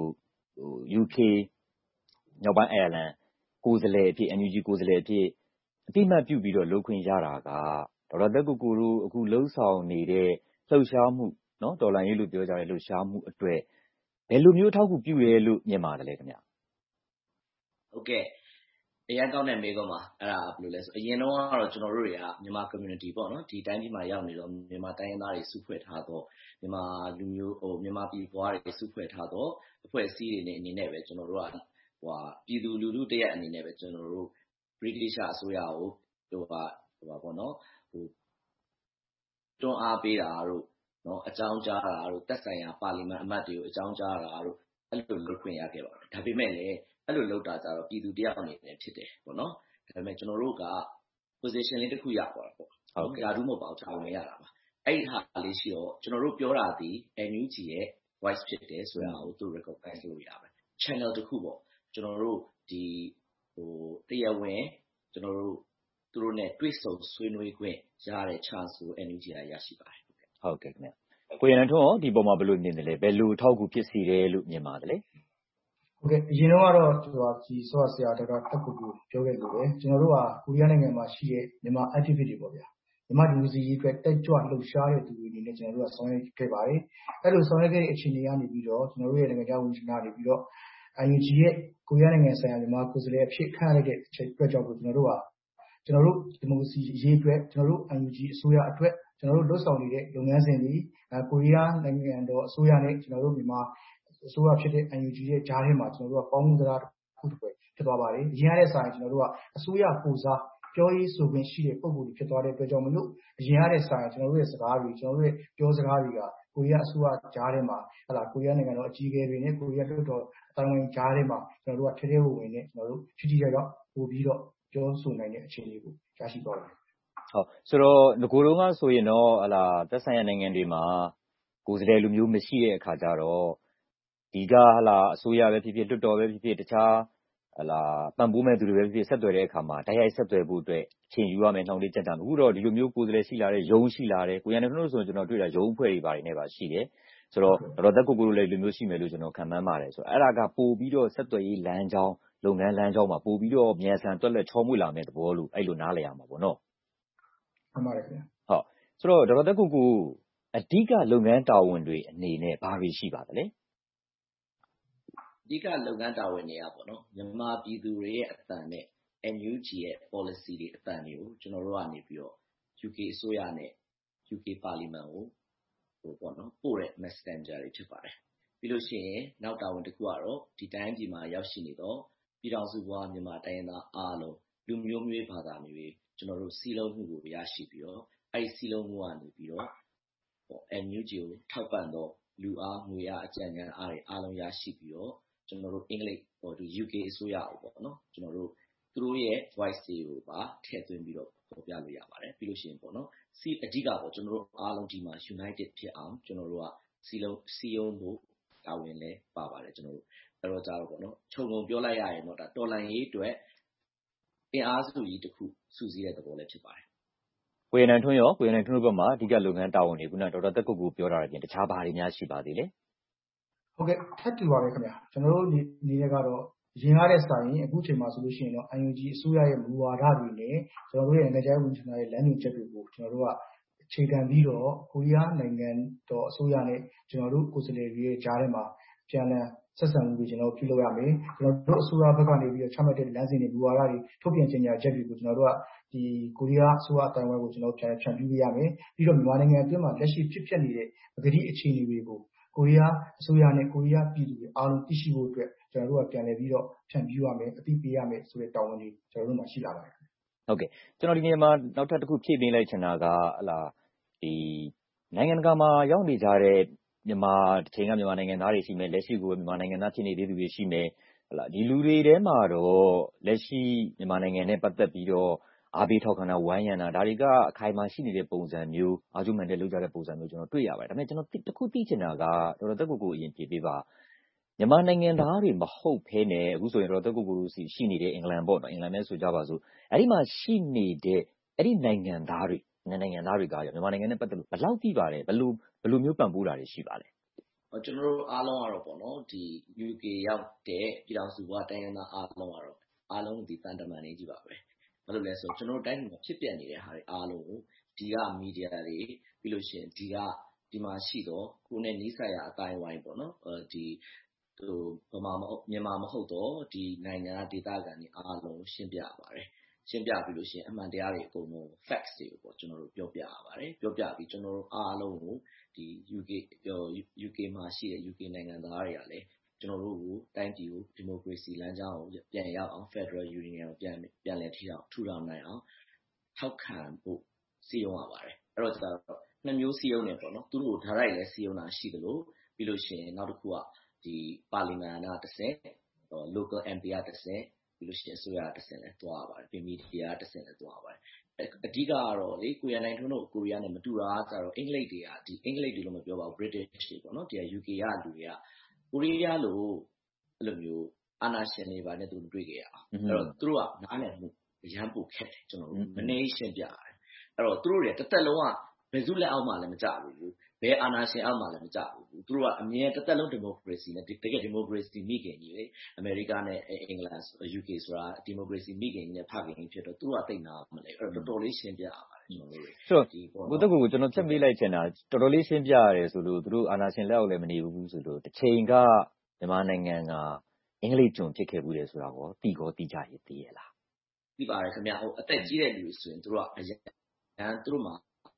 UK မြောက်ပိုင်းအိုင်ယာလန်ကိုယ်စားလှယ်အဖြစ် NUG ကိုယ်စားလှယ်အဖြစ်အတိအမှတ်ပြုပြီးတော့လုပ်ခွင့်ရတာကဒေါက်တာသက်ကိုတို့အခုလှုပ်ဆောင်နေတဲ့လှုပ်ရှားမှုเนาะတော်လှန်ရေးလို့ပြောကြတဲ့လှုပ်ရှားမှုအတွက်ဘယ်လိုမျိုးအထောက်အကူပြုရဲလို့မြင်ပါတယ်ခင်ဗျဟုတ်ကဲ့အရင်ကောင်းတဲ့မေးခွန်းပါအဲ့ဒါဘယ်လိုလဲဆိုအရင်တော့ကတော့ကျွန်တော်တို့တွေကမြန်မာ community ပေါ့နော်ဒီတိုင်းပြည်မှာရောက်နေတော့မြန်မာတိုင်းရင်းသားတွေစုဖွဲ့ထားတော့မြန်မာလူမျိုးမြန်မာပြည်ပွားတွေစုဖွဲ့ထားတော့အဖွဲ့အစည်းတွေအနေနဲ့ပဲကျွန်တော်တို့ကပြည်သူလူထုတရက်အနေနဲ့ပဲကျွန်တော်တို့ British အစိုးရကိုပေါ့နော်တွန်းအားပေးတာတို့နော်အကြောင်းကြားတာတို့တက်ဆိုင်ရာပါလီမန်အမတ်တွေကိုအကြောင်းကြားတာတို့အဲ့လိုလုပ်ခွင့်ရခဲ့ပါတယ်ဒါပေမဲ့လည်းအဲ့လိုလုပ်တာကြတော့ပြည်သူတယောက်အနေနဲ့ဖြစ်တယ်ပေါ့နော်ဒါပေမဲ့ကျွန်တော်တို့က position လေးတစ်ခုရပါတော့ပေါ့ဟုတ်ကဲ့ဓာတ်မဟုတ်ပါဘူးတာဝန်ရတာပါအဲ့ဒီဟာလေးရှိတော့ကျွန်တော်တို့ပြောတာဒီ NUG ရဲ့ voice ဖြစ်တယ်ဆိုတာကိုသူ recognize လုပ်ရပါမယ် channel တစ်ခုပေါ့ကျွန်တော်တို့ဒီတရားဝင်ကျွန်တော်တို့သူတို့ ਨੇ တွေ့ဆုံဆွေးနွေးခွင့်ရတဲ့ chance ကို NUG ရရှိပါတယ်ဟုတ်ကဲ့ခင်ဗျကိုရန်ထွန်းရောဒီပုံမှာဘယ်လိုမြင်တယ်လဲဘယ်လိုထောက်ကူဖြစ်စီတယ်လို့မြင်ပါတယ်လဲဟုတ်ကဲ့အရင်တော့ကတော့ဒီဆော့ဆရာဒေါက်တာတက်ကူပြောခဲ့လို့ပဲကျွန်တော်တို့ကကိုရီးယားနိုင်ငံမှာရှိတဲ့မြန်မာ activity တွေပေါ့ဗျာမြန်မာဒီမိုကရေစီရေးအတွက်တက်ကြွလှုပ်ရှားတဲ့သူတွေအနေနဲ့ကျွန်တော်တို့ကဆောင်ရွက်ခဲ့ပါတယ်အဲ့လိုဆောင်ရွက်ခဲ့တဲ့အခြေအနေကနေပြီးတော့ကျွန်တော်တို့ရဲ့နိုင်ငံခြားဝန်ကြီးဌာနနေပြီးတော့ IUG ရဲ့ကိုရီးယားနိုင်ငံဆိုင်ရာမြန်မာကိုယ်စားလှယ်အဖြစ်ခန့်ရတဲ့အတွက်ကြောင့်ကျွန်တော်တို့ဒီမိုကရေစီရေးအတွက်ကျွန်တော်တို့ IUG အစိုးရအတွက်ကျွန်တော်တို့လှုပ်ဆောင်နေတဲ့လုပ်ငန်းစဉ်တွေကိုရီးယားနိုင်ငံတော်အစိုးရနဲ့ကျွန်တော်တို့မြန်မာအစိုးရဖြစ်တဲ့ IUG ရဲ့ဂျားထဲမှာကျွန်တော်တို့ကပေါင်းမှုစကားတစ်ခုဖြစ်သွားပါတယ်။အရင်ရတဲ့ဆိုင်ကျွန်တော်တို့ကအစိုးရကိုစားပြောရေးဆိုခွင့်ရှိတဲ့ပုံစံတွေဖြစ်သွားတဲ့အတွက်ကြောင့်မလို့အရင်ရတဲ့ဆိုင်ကျွန်တော်တို့ရဲ့စကားတွေကျွန်တော်တို့ရဲ့ပြောစကားတွေကကိုရီးယားအစိုးရဂျားထဲမှာကိုရီးယားနိုင်ငံတော်အကြီးအကဲတွေနဲ့ကိုရီးယားလွှတ်တော်အတိုင်းအဝန်ဂျားထဲမှာကျွန်တော်တို့ကထဲထဲဝင်နဲ့ကျွန်တော်တို့ထိထိရောက်ပို့ပြီးတော့ပြောဆိုနိုင်တဲ့အခြေအနေကိုရရှိသွားတယ်ဟုတ်ဆိုတော့ငကိုတုံးကဆိုရင်တော့သက်ဆိုင်ရာနိုင်ငံတွေမှာကိုယ်စားလှယ်လူမျိုးမရှိတဲ့အခါကျတော့ဒီကအစိုးရပဲဖြစ်ဖြစ်လွှတ်တော်ပဲဖြစ်ဖြစ်တခြားပံ့ပိုးမဲ့သူတွေပဲဖြစ်ဖြစ်ဆက်သွယ်တဲ့အခါမှာတိုက်ရိုက်ဆက်သွယ်ဖို့အတွက်အချိန်ယူရမယ်နှောင့်နှေးကြန့်ကြာမယ်အခုတော့ဒီလိုမျိုးကိုယ်စားလှယ်ရှိလာတဲ့ရုံးရှိလာတယ်ကိုရန်တို့ဆိုရင်ကျွန်တော်တွေ့တာရုံးအဖွဲ့တွေပါတယ်နဲ့ပါရှိတယ်ဆိုတော့တော်သက်ကိုလိုလည်းလူမျိုးရှိမယ်လို့ကျွန်တော်ခံမှန်းပါတယ်ဆိုတော့အဲ့ဒါကပို့ပြီးတော့ဆက်သွယ်ရေးလမ်းကြောင်းလုပ်ငန်းလမ်းကြောင်းမှာပို့ပြီးတော့မြန်ဆန်တွက်လက်ချောမွေ့လာမယ့်သဘောလို့အဲ့လိုနားလည်ရမှာပေါ့နော်မှန်ပါတယ်ခင်ဗျဟုတ်ဆိုတော့ဒေါက်တာသက်ကိုအဓိကလုပ်ငန်းတာဝန်တွေအနေနဲ့ဘာတွေရှိပါသလဲအဓိကလုပ်ငန်းတာဝန်တွေကပေါ့နော်မြန်မာပြည်သူတွေရဲ့အသံနဲ့ NUG ရဲ့ policy တွေအသံတွေကိုကျွန်တော်တို့ကနေပြီးတော့ UK အစိုးရနဲ့ UK ပါလီမန်ကိုပေါ့နော်ပို့တဲ့ messenger တွေဖြစ်ပါတယ်ပြီးလို့ရှိရင်နောက်တာဝန်တစ်ခုကတော့ဒီတိုင်းပြည်မှာရောက်ရှိနေတော့ပြည်ထောင်စုဘွားမြန်မာတိုင်းရင်းသားအားလုံးလူမျိုးမျိုးဘာသာမျိုးတွေကျွန်တော်တို့စီးလုံးမှုကိုရရှိပြီးတော့အဲ့ဒီစီးလုံးမှုကနေပြီးတော့NUG ကိုထောက်ပံ့တော့လူအားငွေအားအကြံဉာဏ်အားလုံးရရှိပြီးတော့ကျွန်တော်တို့အင်္ဂလိပ်ဒီ UK အစိုးရပေါ့နော်ကျွန်တော်တို့သူတို့ရဲ့ voice တွေကိုပါထည့်သွင်းပြီးတော့ပေါ်ပြလို့ရပါတယ်ပြီးလို့ရှိရင်ပေါ့နော်အဓိကပေါ့ကျွန်တော်တို့အားလုံးဒီမှာ united ဖြစ်အောင်ကျွန်တော်တို့ကစီယုံဖို့တာဝန်လဲပါပါတယ်ကျွန်တော်တို့အဲ့တော့ကြတော့ပေါ့နော်ခြုံငုံပြောလိုက်ရရင်တော့ဒါတော်လန်ရေးအတွက်အင်အားစုကြီးတစ်ခုစုစည်းတဲ့သဘောလည်းဖြစ်ပါတယ်ကိုရန်ထွန်းတို့ဘက်မှာအဓိကလုပ်ငန်းတာဝန်တွေခုနဒေါက်တာသက်ကိုပြောတာပြင်တခြားဘာတွေများရှိပါသေးလဲဟုတ်ကဲ့ထပ်တူပါပဲခင်ဗျာကျွန်တော်တို့အနေနဲ့ကတော့ရင်ရတဲ့ဆိုင်အခုချိန်မှာဆိုလို့ရှိရင်တော့ IUG အစိုးရရဲ့မူဝါဒတွေနဲ့ကျွန်တော်တို့ရဲ့နိုင်ငံခြားဝန်ကြီးဌာနရဲ့လမ်းညွှန်ချက်တွေကိုကျွန်တော်တို့ကအခြေခံပြီးတော့ကိုရီးယားနိုင်ငံတော်အစိုးရနဲ့ကျွန်တော်တို့ကိုယ်စားလှယ်တွေရဲ့ကြားထဲမှာပြန်လည်ဆက်ဆံမှုတွေကျွန်တော်ပြုလုပ်ရမယ်ကျွန်တော်တို့အစိုးရဘက်ကနေပြီးတော့ချမှတ်တဲ့လမ်းစဉ်တွေမူဝါဒတွေထုတ်ပြန်ကြေညာချက်တွေကိုကျွန်တော်တို့ကဒီကိုရီးယားအစိုးရအတိုင်းအဝိုင်းကိုကျွန်တော်ပြန်ဖြန့်ဖြူးပေးရမယ်ပြီးတော့မြန်မာနိုင်ငံအတွင်းမှာလက်ရှိဖြစ်ပျက်နေတဲ့ပကတိအခြေအနေတွေကိုကိုရီးယားအစိုးရနဲ့ကိုရီးယားပြည်သူတွေအားလုံးသိရှိဖို့အတွက်ကျွန်တော်တို့ကပြန်လည်ပြီးတော့ဖြန့်ဖြူးရမယ်အသိပေးရမယ်ဆိုတဲ့တာဝန်တွေကျွန်တော်တို့မှာရှိလာပါတယ်ဟုတ်ကဲ့ကျွန်တော်ဒီနေရာမှာနောက်ထပ်တစ်ခုဖြည့်ပေးလိုက်ချင်တာကဒီနိုင်ငံတကာမှာရောက်နေကြတဲ့မြန်မာတစ်ချိန်ကမြန်မာနိုင်ငံသားတွေရှိမယ်လက်ရှိကိုမြန်မာနိုင်ငံသားဖြစ်နေသေးသူတွေရှိမယ်ဒီလူတွေထဲမှာတော့လက်ရှိမြန်မာနိုင်ငံနဲ့ပတ်သက်ပြီးတော့အားပေးထောက်ခံတာဝိုင်းရံတာဒါတွေကအခိုင်အမာရှိနေတဲ့ပုံစံမျိုးအာဂျုမှန်တဲ့လောက်ကြတဲ့ပုံစံမျိုးကျွန်တော်တွေ့ရပါတယ်ဒါပေမဲ့ကျွန်တော်တစ်ခုသိချင်တာကဒေါက်တာသက်ကိုအရင်ဖြေပေးပါမြန်မာနိုင်ငံသားတွေမဟုတ်ဘဲနဲ့အခုဆိုရင်ဒေါက်တာသက်ကိုရှိနေတဲ့အင်္ဂလန်ပေါ့နော်အင်္ဂလန်ပဲဆိုကြပါစို့အဲ့ဒီမှာရှိနေတဲ့အဲ့ဒီနိုင်ငံသားတွေကမြန်မာနိုင်ငံနဲ့ပတ်သက်လို့ဘယ်လောက်သိပါတယ်ဘယ်လိုမျိုးပံ့ပိုးတာတွေရှိပါလဲကျွန်တော်တို့အားလုံးကတော့ပေါ့နော်ဒီ UK ရောက်တဲ့ပြည်ထောင်စုဘွားတိုင်းရင်းသားအားလုံးကတော့အားလုံးဒီတန်တမန်တွေကြီးပါပဲဘာလို့လဲဆိုတော့ကျွန်တော်တို့တိုင်းမှာဖြစ်ပျက်နေတဲ့ဟာတွေအားလုံးကိုဒီကမီဒီယာတွေပြီးလို့ရှိရင်ဒီကဒီမှာရှိတော့ကိုယ်နဲ့နီးစပ်ရာအတိုင်းဝိုင်းပေါ့နော်ဒီမြန်မာမဟုတ်တော့ဒီနိုင်ငံဒေသခံတွေအားလုံးရှင်းပြပါတယ်ရှင်းပြပြီးလို့ရှိရင်အမှန်တရားတွေအကုန်လုံး facts တွေကိုပေါ့ကျွန်တော်တို့ပြောပြရပါတယ်ပြောပြပြီးကျွန်တော်တို့အားလုံးကိုဒီ UK မှာရှိတဲ့ UK နိုင်ငံသားတွေကလည်းကျွန်တော်တို့ကိုတိုင်းပြည်ကိုဒီမိုကရေစီလမ်းကြောင်းကိုပြန်ရောက်အောင် Federal Union ကိုပြန်လည်ထူထောင်နိုင်အောင်ထောက်ခံဖို့စည်းရုံးရပါတယ်အဲ့တော့ကျတော့နှစ်မျိုးစည်းရုံးနေပေါ့နော်သူတို့ကို direct လည်းစည်းရုံးတာရှိတယ်လို့ပြီးလို့ရှိရင်နောက်တစ်ခုကဒီပါလီမန်ကတစ်ဆင့်local MP ကတစ်ဆင့်ပြီးလို့ရှိရင်အစိုးရတစ်ဆင့်လည်းတွားပါတယ်ပြည်မီဒီယာတစ်ဆင့်လည်းတွားပါတယ်အဓိကကတော့လေကိုရီးယားနိုင်ငံတို့ကိုရီးယားနဲ့မတူတာကျတော့အင်္ဂလိပ်တွေကဒီအင်္ဂလိပ်တွေလို့မပြောပါဘူး British တွေပေါ့နော်ဒီ UK ကလူတွေကကိုရီးယားလိုအဲ့လိုမျိုးအာဏာရှင်တွေပါနဲ့သူတို့တွေ့ကြရအောင်အဲ့တော့သူတို့ကနားလည်မှုရမ်းပို့ခက်တယ်ကျွန်တော်တို့မနေရှင်းပြရတယ်အဲ့တော့သူတို့တွေတစ်သက်လုံးကဘယ်သူလက်အောက်မှလည်းမကြဘူးဘယ်အာဏာရှင်အောက်မှလည်းမကြဘူးသူတို့ကအမြဲတစ်သက်လုံးဒီမိုကရေစီနဲ့တကယ်ဒီမိုကရေစီမိခင်ကြီးလေအမေရိကနဲ့အင်္ဂလန် UK ဆိုတာဒီမိုကရေစီမိခင်ကြီးနဲ့ဖခင်ကြီးဖြစ်တော့သူတို့ကသိနာမလဲအဲ့တော့တော်တော်လေးရှင်းပြရပါတယ်ကျွန်တော်တို့ကိုတက်ကိုကျွန်တော်ဖြတ်ပေးလိုက်ချင်တာတော်တော်လေးရှင်းပြရတယ်ဆိုလို့သူတို့အာဏာရှင်လက်အောက်လည်းမနေဘူးဆိုလို့တစ်ချိန်ကမြန်မာနိုင်ငံကအင်္ဂလိပ်ကျွန်ဖြစ်ခဲ့ဘူးလေဆိုတာကိုသိကြရည်သိရလားသိပါတယ်ခင်ဗျဟိုအသက်ကြီးတဲ့လူတွေဆိုရင်သူတို့ကအရင်သူတို့မှာ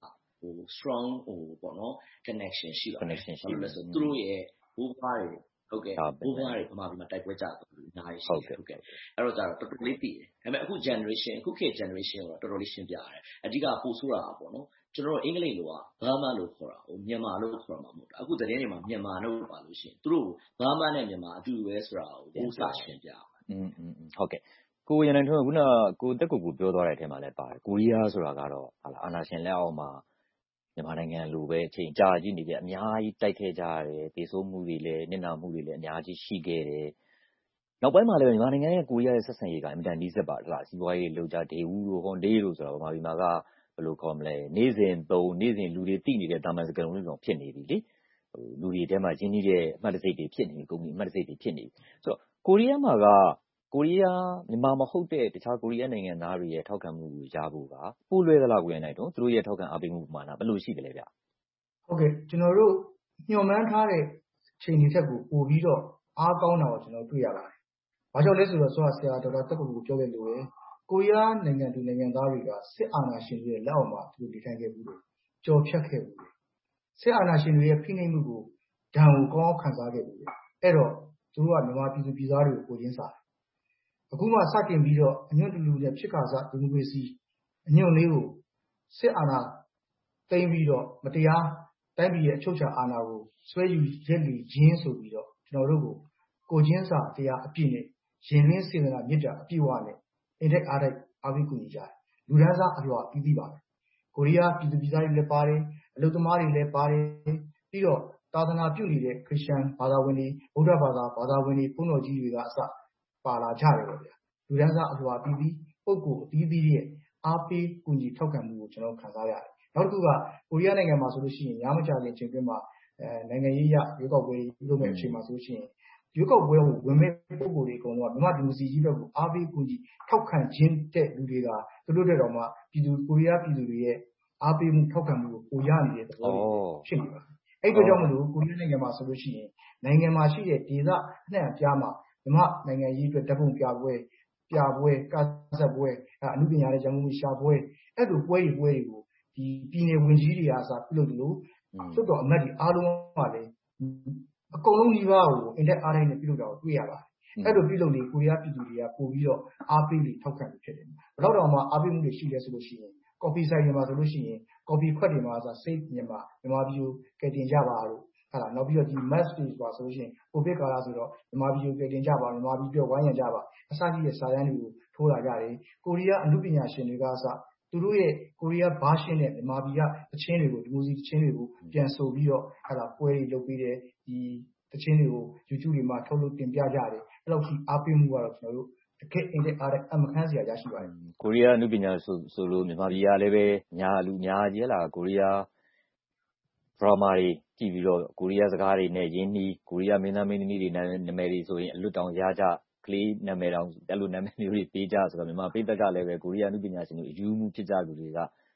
strong ပေါ့နော် connection ရှိပါတယ်ဆိုလို့ဆိုသူတို့ရဲ့ဘိုးဘွားတွေဟုတ်ကဲ့ဘိုးဘွားတွေပမာပြီးမှတိုက်ပွဲကြတယ်အများကြီးရှိတယ်ဟုတ်ကဲ့အဲ့တော့ကျတော့တော်တော်လေးသိတယ်ဒါပေမဲ့အခုခေတ် generation ကိုတော်တော်လေးရှင်းပြရတယ်အဓိကပို့ဆိုတာပေါ့နော်ကျွန်တော်တို့အင်္ဂလိပ်လိုကဘာမှလို့ခေါ်တာမြန်မာလို့ခေါ်မှာမဟုတ်ဘူးအခုသတင်းတွေမှာမြန်မာလို့ပါလို့ရှိရင်သူတို့ဘာမှနဲ့မြန်မာအတူပဲဆိုတာကိုပို့စာရှင်းပြပါတယ်ဟုတ်ကဲ့ကိုရန်နိုင်ထွန်းကခုနကိုတက်ကိုပြောသွားတဲ့အထက်မှာလည်းပါတယ်ကိုရီးယားဆိုတာကတော့အာဏာရှင်လက်အောက်မှာမြန်မာနိုင်ငံလိုပဲအချိန်ကြာကြီးနေကြအများကြီးတိုက်ခဲ့ကြရတယ်ဒေဆုံးမှုတွေလည်းနစ်နာမှုတွေလည်းအများကြီးရှိခဲ့တယ်နောက်ပိုင်းမှာလည်းမြန်မာနိုင်ငံရဲ့ကိုရီးယားရဲ့ဆက်ဆံရေးကအင်မတန်နီးစပ်ပါတယ်လားစီးပွားရေးလှုပ်ကြဒေဝူတို့ဟွန်ဒေးတို့ဆိုတာဗမာပြည်မှာကဘယ်လိုခေါ်မလဲနေ့စဉ်လူတွေတိနေတဲ့တာမန်စကားလုံးတွေဖြစ်နေပြီလေလူတွေထဲမှာရင်းနှီးတဲ့အမှတ်တစိတ်တွေဖြစ်နေပြီကုမ္ပဏီအမှတ်တစိတ်တွေဖြစ်နေပြီဆိုတော့ကိုရီးယားမှာကကိုရီးယားမြန်မာမဟုတ်တဲ့တခြားကိုရီးယားနိုင်ငံသားတွေရဲ့ထောက်ခံမှုကိုရဖို့ကပိုလွယ်သလားကိုရနိုင်တော့သူတို့ရဲ့ထောက်ခံအားပေးမှုပမာဏဘယ်လိုရှိတယ်လဲဗျဟုတ်ကဲ့ကျွန်တော်တို့ညှို့မှန်းထားတဲ့ချိန်တွေထက်ကိုပိုပြီးတော့အားကောင်းတာကိုကျွန်တော်တွေ့ရပါတယ်။ဘာကြောင့်လဲဆိုတော့ဆရာဒေါက်တာတက်ကိုပြောခဲ့လို့လေကိုရီးယားနိုင်ငံသူနိုင်ငံသားတွေကစစ်အာဏာရှင်တွေရဲ့လက်အောက်မှာသူတို့နေထိုင်ခဲ့ဘူးတယ်။ကြော်ဖြတ်ခဲ့ဘူးတယ်။စစ်အာဏာရှင်တွေရဲ့ဖိနှိပ်မှုကိုဒဏ်ကိုကောင်းခံစားခဲ့ဘူးတယ်။အဲ့တော့သူတို့ကမြန်မာပြည်သူပြည်သားတွေကိုကိုချင်းစားတယ်။အခုမှစတင်ပြီးတော့အညွန့်တူလူနဲ့ဖြစ်ခါစားဒီမိုကရေစီအညွန့်လေးကိုစစ်အာဏာသိမ်းပြီးတော့မတရားတိုင်းပြည်ရဲ့အချုပ်အခြာအာဏာကိုဆွဲယူရက်လီခြင်းဆိုပြီးတော့ကျွန်တော်တို့ကိုချင်းစာတရားအပြည့်နဲ့ရင်ရင်းစေတနာမြစ်တာအပြည့်အဝနဲ့အင်တက်အားတိုက်အားပေးကူညီကြတယ်လူဒန်းစားအလွှာပြီးပြီးပါတယ်ကိုရီးယားပြည်သူပြည်သားတွေလည်းပါတယ်အလုပ်သမားတွေလည်းပါတယ်ပြီးတော့သာသနာပြုနေတဲ့ခရစ်ယာန်ဘာသာဝင်တွေဗုဒ္ဓဘာသာဝင်တွေဘုန်းတော်ကြီးတွေကအစပါလာကြတယ်ပေါ့ဗျာလူဒန်းစားအလွှာပြီးပြီးပုဂ္ဂိုလ်အသီးသီးရဲ့အားပေးကူညီထောက်ခံမှုကိုကျွန်တော်ခံစားရတယ်နောက်တစ်ခုကကိုရီးယားနိုင်ငံမှာဆိုလို့ရှိရင်ညမကြခင်အချိန်တွင်းမှာနိုင်ငံရေးရရွေးကောက်ပွဲလုပ်မဲ့အချိန်မှာဆိုလို့ရှိရင်ရွေးကောက်ပွဲကိုဝင်မဲ့ပုဂ္ဂိုလ်တွေအကုန်လုံးကမြန်မာဒီမိုကရေစီကြီးဘက်ကိုအားပေးကူညီထောက်ခံခြင်းတဲ့လူတွေကသူတို့တဲ့တော်မှာကိုရီးယားပြည်သူတွေရဲ့အားပေးမှုထောက်ခံမှုကိုပိုရနေတဲ့သဘောဖြစ်နေပါတယ်။အဲ့ဒီကြောင့်မလို့ကိုရီးယားနိုင်ငံမှာဆိုလို့ရှိရင်နိုင်ငံမှာရှိတဲ့ဒေသအနှံ့အပြားမှာမြန်မာနိုင်ငံရေးအတွက်တပ်ပုံပြပွဲကစားပွဲအမှုပညာရဲ့ရန်ကုန်ရှာပွဲအဲ့လိုပွဲတွေကိုဒီပြည်နယ်ဝင်ကြီးတွေအားစပြုလုပ်တယ်လို့လွှတ်တော်အမတ်တွေအားလုံးကလည်းအကုန်လုံးဒီပါကိုအင်တက်အားတိုင်းနဲ့ပြုလုပ်တာကိုတွေ့ရပါတယ်။အဲ့လိုပြုလုပ်နေကိုရီးယားပြည်သူတွေကပို့ပြီးတော့အားပေးပြီးထောက်ခံပြီးဖြစ်တယ်။ဘယ်တော့မှအားပေးမှုတွေရှိလဲဆိုလို့ရှိရင်ကော်ဖီဆိုင်တွေမှာဆိုလို့ရှိရင်ကော်ဖီခွက်တွေမှာစိတ်မြန်မာပြည်ကိုကယ်တင်ကြပါလို့ဟာနောက်ပြီးတော့ဒီ mass တွေပါဆိုလို့ရှိရင်ကိုဗစ်ကာလဆိုတော့မြန်မာပြည်ကိုကယ်တင်ကြပါမြန်မာပြည်ပြောဝိုင်းရံကြပါအစကြီးရဲ့စာရန်တွေကိုထိုးလာကြတယ်ကိုရီးယားအမှုပညာရှင်တွေကသူတို့ရဲ့ကိုရီးယားဘာရှင်းနဲ့မြန်မာပြည်ကတချင်းတွေကိုဒီမိုစီတချင်းတွေကိုပြန်ဆိုပြီးတော့ပွဲတွေလုပ်ပြီးတဲ့ဒီတချင်းတွေကို YouTube တွေမှာထုတ်လုပ်တင်ပြကြတယ်အဲ့လောက်ထိအားပေးမှုကတော့ကျွန်တော်တို့တကယ်အင်တဲ့အားတဲ့အမှန်ခန်းစရာရရှိပါတယ်ကိုရီးယားအမှုပညာဆိုလို့မြန်မာပြည်ကလည်းပဲလူများကြီးလားကိုရီးယားဒရာမာတွေကြည့်ပြီးတော့ကိုရီးယားစကားတွေနဲ့ရင်းနှီးကိုရီးယားမင်းသားမင်းသမီးတွေနာမည်တွေဆိုရင်အလွတ်တောင်ရကြကလေးနာမည်တောင်အဲ့လိုနာမည်မျိုးတွေပေးကြဆိုတော့မြန်မာပြည်သက်ကလည်းပဲကိုရီးယားအမှုပညာရှင်တွေအယူမှုဖြစ်ကြလူတွေက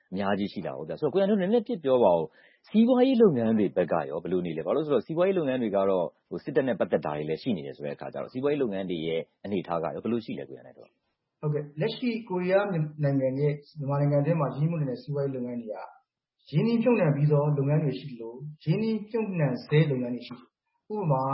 အများကြီးရှိလာပေါ့ဗျာဆိုတော့ကိုရန်တို့နည်းနည်းပြပြောပါဦးစီးပွားရေးလုပ်ငန်းတွေဘက်ကရောဘယ်လိုနေလဲဘာလို့ဆိုတော့စီးပွားရေးလုပ်ငန်းတွေကတော့စစ်တပ်နဲ့ပတ်သက်တာတွေလည်းရှိနေတယ်ဆိုတဲ့အခါကျတော့စီးပွားရေးလုပ်ငန်းတွေရဲ့အနေအထားကရောဘယ်လိုရှိလဲကိုရန်နိုင်တော့ဟုတ်ကဲ့လက်ရှိကိုရီးယားနိုင်ငံရဲ့မြန်မာနိုင်ငံထဲမှာရင်းနှီးမှုနဲ့စီးပွားရေးလုပ်ငန်းတွေကရင်းနှီးမြှုပ်နှံပြီးသောလုပ်ငန်းတွေရှိလို့ရင်းနှီးမြှုပ်နှံဆဲလုပ်ငန်းတွေရှိတယ်ဥပမာ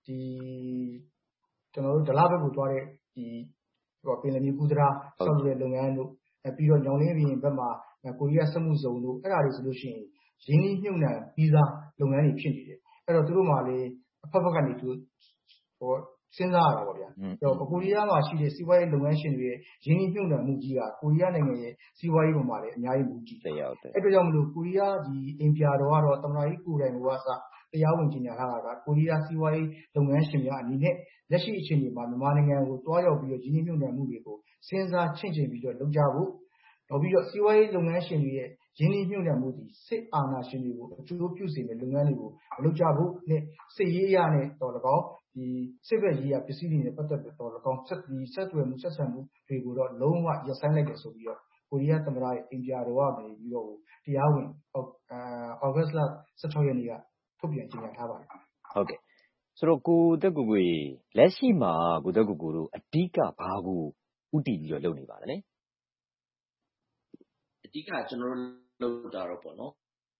ကျွန်တော်တို့ဒလဘက်ကိုသွားတဲ့ပင်လယ်မြေကူးသရားဆောက်တဲ့လုပ်ငန်းတို့ပြီးတော့ညောင်လင်းပြင်ဘက်မှာကိုရီးယားစက်မှုဇုံတို့အဲ့ဒါတွေဆိုလို့ရှိရင်ရင်းနှီးမြှုပ်နှံပြီးသားလုပ်ငန်းတွေဖြစ်နေတယ်အဲ့တော့သူတို့မှလည်းအဖက်ဖက်ကနေသူစဉ်းစားရတာပေါ့ဗျာအဲ့တော့ကိုရီးယားမှာရှိတဲ့စီးပွားရေးလုပ်ငန်းရှင်တွေရဲ့ရင်းနှီးမြှုပ်နှံမှုကြီးကကိုရီးယားနိုင်ငံရဲ့စီးပွားရေးပေါ်မှာလည်းအများကြီးမူတည်တယ်အဲ့အတွက်ကြောင့်မလို့ကိုရီးယားအိမ်ပြာတော်ကတော့သမ္မတကြီးကိုယ်တိုင်ကအစတရားဝင်ကြေညာထားတာကကိုရီးယားစီးပွားရေးလုပ်ငန်းရှင်များအနေနဲ့လက်ရှိအခြေအနေမှာမြန်မာနိုင်ငံကိုတွားရောက်ပြီးတော့ရင်းနှီးမြှုပ်နှံမှုတွေကိုစဉ်းစားချင့်ချိန်ပြီးတော့လုပ်ကြဖို့နောက်ပြီးတော့စီးပွားရေးလုပ်ငန်းရှင်တွေရဲ့ရင်းနှီးမြှုပ်နှံမှုဒီစစ်အာဏာရှင်တွေကိုအကျိုးပြုစေတဲ့လုပ်ငန်းတွေကိုမလုပ်ကြဖို့နဲ့စစ်ရေးရနဲ့တော်၎င်းစစ်ဘက်ရေးရပစ္စည်းတွေနဲ့ပတ်သက်တဲ့တော်၎င်းဆက်သွယ်မှုဆက်ဆံမှုတွေကိုတော့လုံးဝရပ်ဆိုင်းလိုက်တယ်ဆိုပြီးတော့ကိုရီးယားသမ္မတရဲ့အိမ်ပြာတော်ကနေပြီးတော့တရားဝင်ဩဂတ်စ်လ16ရက်နေ့ကထုတ်ပြန်ကြေညာထားပါတယ်ဟုတ်ကဲ့ဆိုတော့ကိုတက်ကိုကိုလက်ရှိမှာကိုတက်ကိုကိုတို့အဓိကဘာကိုဥတည်ပြီးတော့လုပ်နေပါလဲအဓိကကျွန်တော်တို့လုပ်တာတော့ပေါ့နော်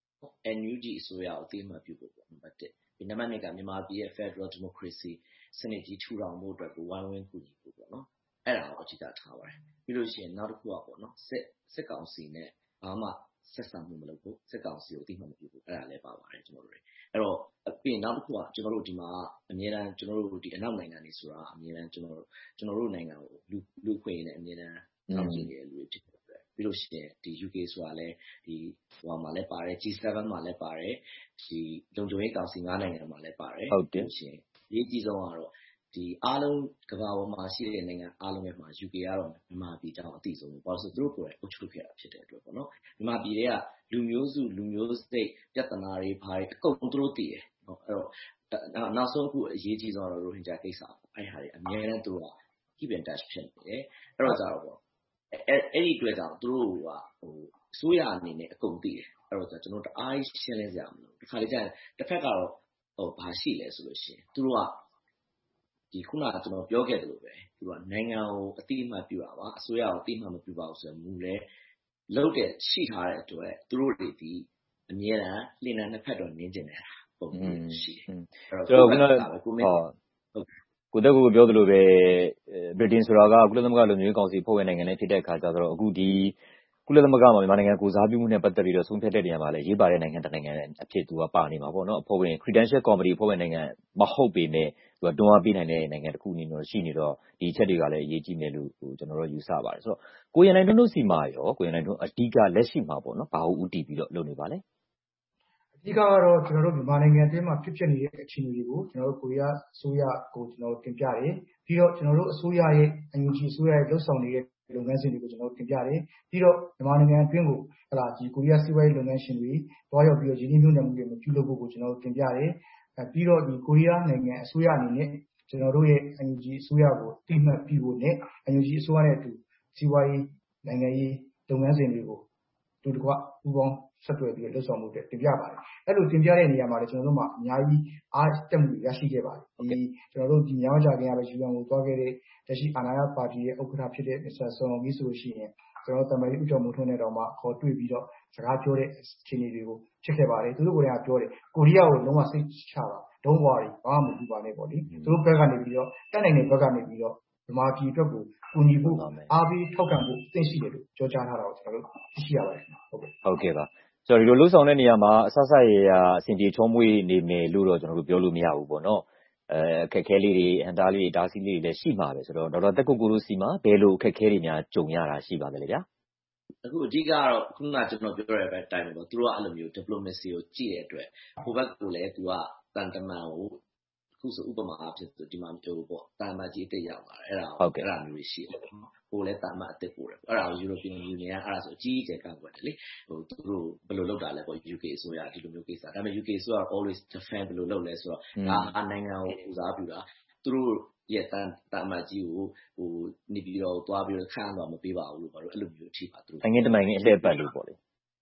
NUG အစိုးရကိုအသိအမှတ်ပြုဖို့ပေါ့နံပါတ်1ဒီနံပါတ်2ကမြန်မာပြည်ရဲ့ Federal Democracy စနစ်ကြီးထူထောင်ဖို့အတွက်ကိုဝိုင်းဝန်းကူညီဖို့ပေါ့နော်အဲ့ဒါကိုအဓိကထားပါတယ်ပြီးလို့ရှိရင်နောက်တစ်ခုကပေါ့နော်စစ်ကောင်စီနဲ့ဘာမှဆက်ဆံမှုမလုပ်ဖို့စစ်ကောင်စီကိုအသိအမှတ်မပြုဖို့အဲ့ဒါလည်းပါပါတယ်ကျွန်တော်တို့အဲ့တော့ပြီးနောက်တစ်ခုကကျွန်တော်တို့ဒီမှာအမြဲတမ်းကျွန်တော်တို့ဒီအနောက်နိုင်ငံတွေဆိုတာအမြဲတမ်းကျွန်တော်တို့နိုင်ငံကိုလူခွင့်နဲ့အမြဲတမ်းတောင်းဆိုနေတဲ့လူတွေဖြစ်တယ်ပြီးလို့ရှိရင်ဒီ UK ဆိုတာလည်းဒီဟိုမှာလည်းပါတယ် G7 မှာလည်းပါတယ်ဒီလုံခြုံရေးကောင်စီ9နိုင်ငံမှာလည်းပါတယ်ဟုတ်တယ်ရှင်အရေးကြီးဆုံးကတော့ဒီအားလုံးကမ္ဘာပေါ်မှာရှိတဲ့နိုင်ငံအားလုံးရဲ့မှာ UK ကတော့မြန်မာပြည်တောင်အသိဆုံးပဲဘာလို့ဆိုသူတို့ကိုယ်တိုင်အုပ်ချုပ်ခဲ့တာဖြစ်တဲ့အတွက်ပေါ့နော်မြန်မာပြည်တွေကလူမျိုးစုလူမျိုးစိတ်ပြဿနာတွေဘာတွေအကုန်သူတို့သိတယ်နော်အဲ့တော့နောက်ဆုံးအခုအရေးကြီးဆုံးကတော့ရိုဟင်ဂျာကိစ္စအဲ့ဟာတွေအများနဲ့သူတို့က keep in touch ဖြစ်နေတယ်အဲ့တော့ကြတော့ပေါ့အဲ့ဒီအတွက်ကြောင့်သူတို့ကဟိုအစိုးရအနေနဲ့အကုန်သိတယ်အဲ့တော့ကျွန်တော်တအားရှင်းလင်းစရာမလိုဘူးတစ်ခါလေကျရင်တစ်ဖက်ကတော့ဟိုဘာရှိလဲဆိုလို့ရှိရင်သူတို့ကဒီခုနကကျွန်တော်ပြောခဲ့တယ်လို့ပဲသူကနိုင်ငံကိုအတိအမှတ်ပြုတာပါအစိုးရကိုအတိအမှတ်မပြုပါဘူးဆိုတော့မူလဲလောက်တဲ့ရှိထားတဲ့အတွက်သူတို့တွေဒီအမြဲတမ်းလင်းနှံနှစ်ဖက်တော့နင်းကျင်နေတာပုံရှိတယ်အဲ့တော့ခုနကကိုတက်ကိုပြောသလိုပဲဗြိတိန်ဆိုတာကကုလသမဂ္ဂလုံခြုံရေးကောင်စီဖွဲ့ဝင်နိုင်ငံနဲ့ဖြစ်တဲ့အခါကျတော့အခုဒီကုလသမဂ္ဂမှာမြန်မာနိုင်ငံကိုစားပြုမှုနဲ့ပတ်သက်ပြီးတော့ဆုံးဖြတ်တဲ့နေရာမှာလည်းရေးပါတဲ့နိုင်ငံတစ်နိုင်ငံအဖြစ်သူကပါနေမှာပေါ့နော်အဖွဲ့ဝင် Credential Committee အဖွဲ့ဝင်နိုင်ငံမဟုတ်ပေမဲ့သူကတွန်းအားပေးနိုင်တဲ့နိုင်ငံတစ်ခုအနေနဲ့ရှိနေတော့ဒီအချက်တွေကလည်းအရေးကြီးမယ်လို့ကျွန်တော်တို့ယူဆပါတယ်ဆိုတော့ကိုရန်နိုင်တို့စီမှာရောကိုရန်နိုင်တို့အဓိကလက်ရှိမှာပေါ့နော်ဘာလို့ဥတည်ပြီးတော့လုပ်နေပါလဲအဓိကကတော့ကျွန်တော်တို့မြန်မာနိုင်ငံအတွင်းမှာဖြစ်နေတဲ့အခြေအနေတွေကိုကျွန်တော်တို့ကိုရီးယားအစိုးရကိုကျွန်တော်တို့တင်ပြတယ်ပြီးတော့ကျွန်တော်တို့အစိုးရရဲ့ NUG အစိုးရရဲ့လှုပ်ဆောင်နေတဲ့လုပ်ငန်းစဉ်တွေကိုကျွန်တော်တို့တင်ပြတယ်ပြီးတော့မြန်မာနိုင်ငံအတွင်းကိုဒီကိုရီးယားစီးပွားရေးလုပ်ငန်းရှင်တွေတွားရောက်ပြီးတော့ရင်းနှီးမြှုပ်နှံမှုတွေမပြုလုပ်ဖို့ကိုကျွန်တော်တို့တင်ပြတယ်ပြီးတော့ဒီကိုရီးယားနိုင်ငံအစိုးရအနေနဲ့ကျွန်တော်တို့ရဲ့ NUG အစိုးရကိုတိမှတ်ပြီးဖို့နဲ့ NUG အစိုးရနဲ့အတူစီးပွားရေးနိုင်ငံရေးလုပ်ငန်းစဉ်တွေကိုတူတကွပူးပေါင်းဆက်သွယ်ပြီးလှုပ်ဆောင်မှုတွေတင်ပြပါတယ်အဲ့လိုတင်ပြတဲ့နေရာမှာလည်းကျွန်တော်တို့မှာအများကြီးအားတက်မှုရရှိခဲ့ပါတယ်ဒီကျွန်တော်တို့ဒီညောင်းကြခင်ကပဲယူရန်ကိုတွားခဲ့တဲ့လက်ရှိအာဏာရပါတီရဲ့ဥက္ကဋ္ဌဖြစ်တဲ့ Mr. Sorongi ဆိုလို့ရှိရင်ကျွန်တော်တမန်ကြီးဦးကျော်မိုးထွန်းနဲ့တောင်မှခေါ်တွေ့ပြီးတော့စကားပြောတဲ့အခြေအနေတွေကိုဖြစ်ခဲ့ပါတယ်သူတို့ကိုယ်တိုင်ကပြောတယ်ကိုရီးယားကိုလုံးဝစိတ်ချပါdon't worry ဘာမှမလုပ်ပါနဲ့ပေါ့လေသူတို့ဘက်ကနေပြီးတော့တက်နိုင်တဲ့ဘက်ကနေပြီးတော့မြန်မာပြည်အတွက်ကိုကူညီဖို့အားပေးထောက်ခံဖို့သိရှိတယ်လို့ပြောကြားထားတာကိုကျွန်တော်တို့သိရှိရပါတယ်ဟုတ်ကဲ့ပါဆိုတော့ဒီလိုလှုပ်ဆောင်တဲ့နေရာမှာအဆဆရရအဆင်ပြေချောမွေ့နေမယ်လို့တော့ကျွန်တော်တို့ပြောလို့မရဘူးပေါ့နော်အခက်အခဲလေးတွေအန်တားလေးတွေဒါစီလေးတွေလည်းရှိမှာပဲဆိုတော့ဒေါက်တာတက်ကိုကိုတို့စီမှာဘယ်လိုအခက်အခဲတွေများကြုံရတာရှိပါသလဲဗျာအခုအဓိကတော့ခုနကကျွန်တော်ပြောရတဲ့အတိုင်းပဲပေါ့သူတို့ကအဲ့လိုမျိုး diplomacy ကိုကြည့်တဲ့အတွက်ဟိုဘက်ကိုလည်းသူကတန်တမန်ကိုအခုဆိုဥပမာအဖြစ်ဆိုဒီမှာမျိုးပေါ့တာမကြီးအစ်ရောက်လာတယ်အဲ့ဒါမျိုးရှိတယ်ဟိုလည်းတာမအစ်ပို့တယ်အဲ့ဒါကို European Union ကအဲ့ဒါဆိုအကြီးအကျယ်ကန့်ကွက်တယ်လေဟိုသူတို့ဘယ်လိုလုပ်တာလဲပေါ့ UK အစိုးရဒီလိုမျိုးကိစ္စဒါပေမဲ့ UK အစိုးရ always defend ဘယ်လိုလုပ်လဲဆိုတော့ဒါနိုင်ငံကိုဦးစားပြုတာသူတို့ရဲ့တာမကြီးကိုဟိုနေပြီးတော့သွားပြီးတော့ခန့်တော့မပေးပါဘူးလို့ဘာလို့အဲ့လိုမျိုးထိပါသူနိုင်ငံတနိုင်ငံအလှည့်ပတ်လို့ပေါ့လေ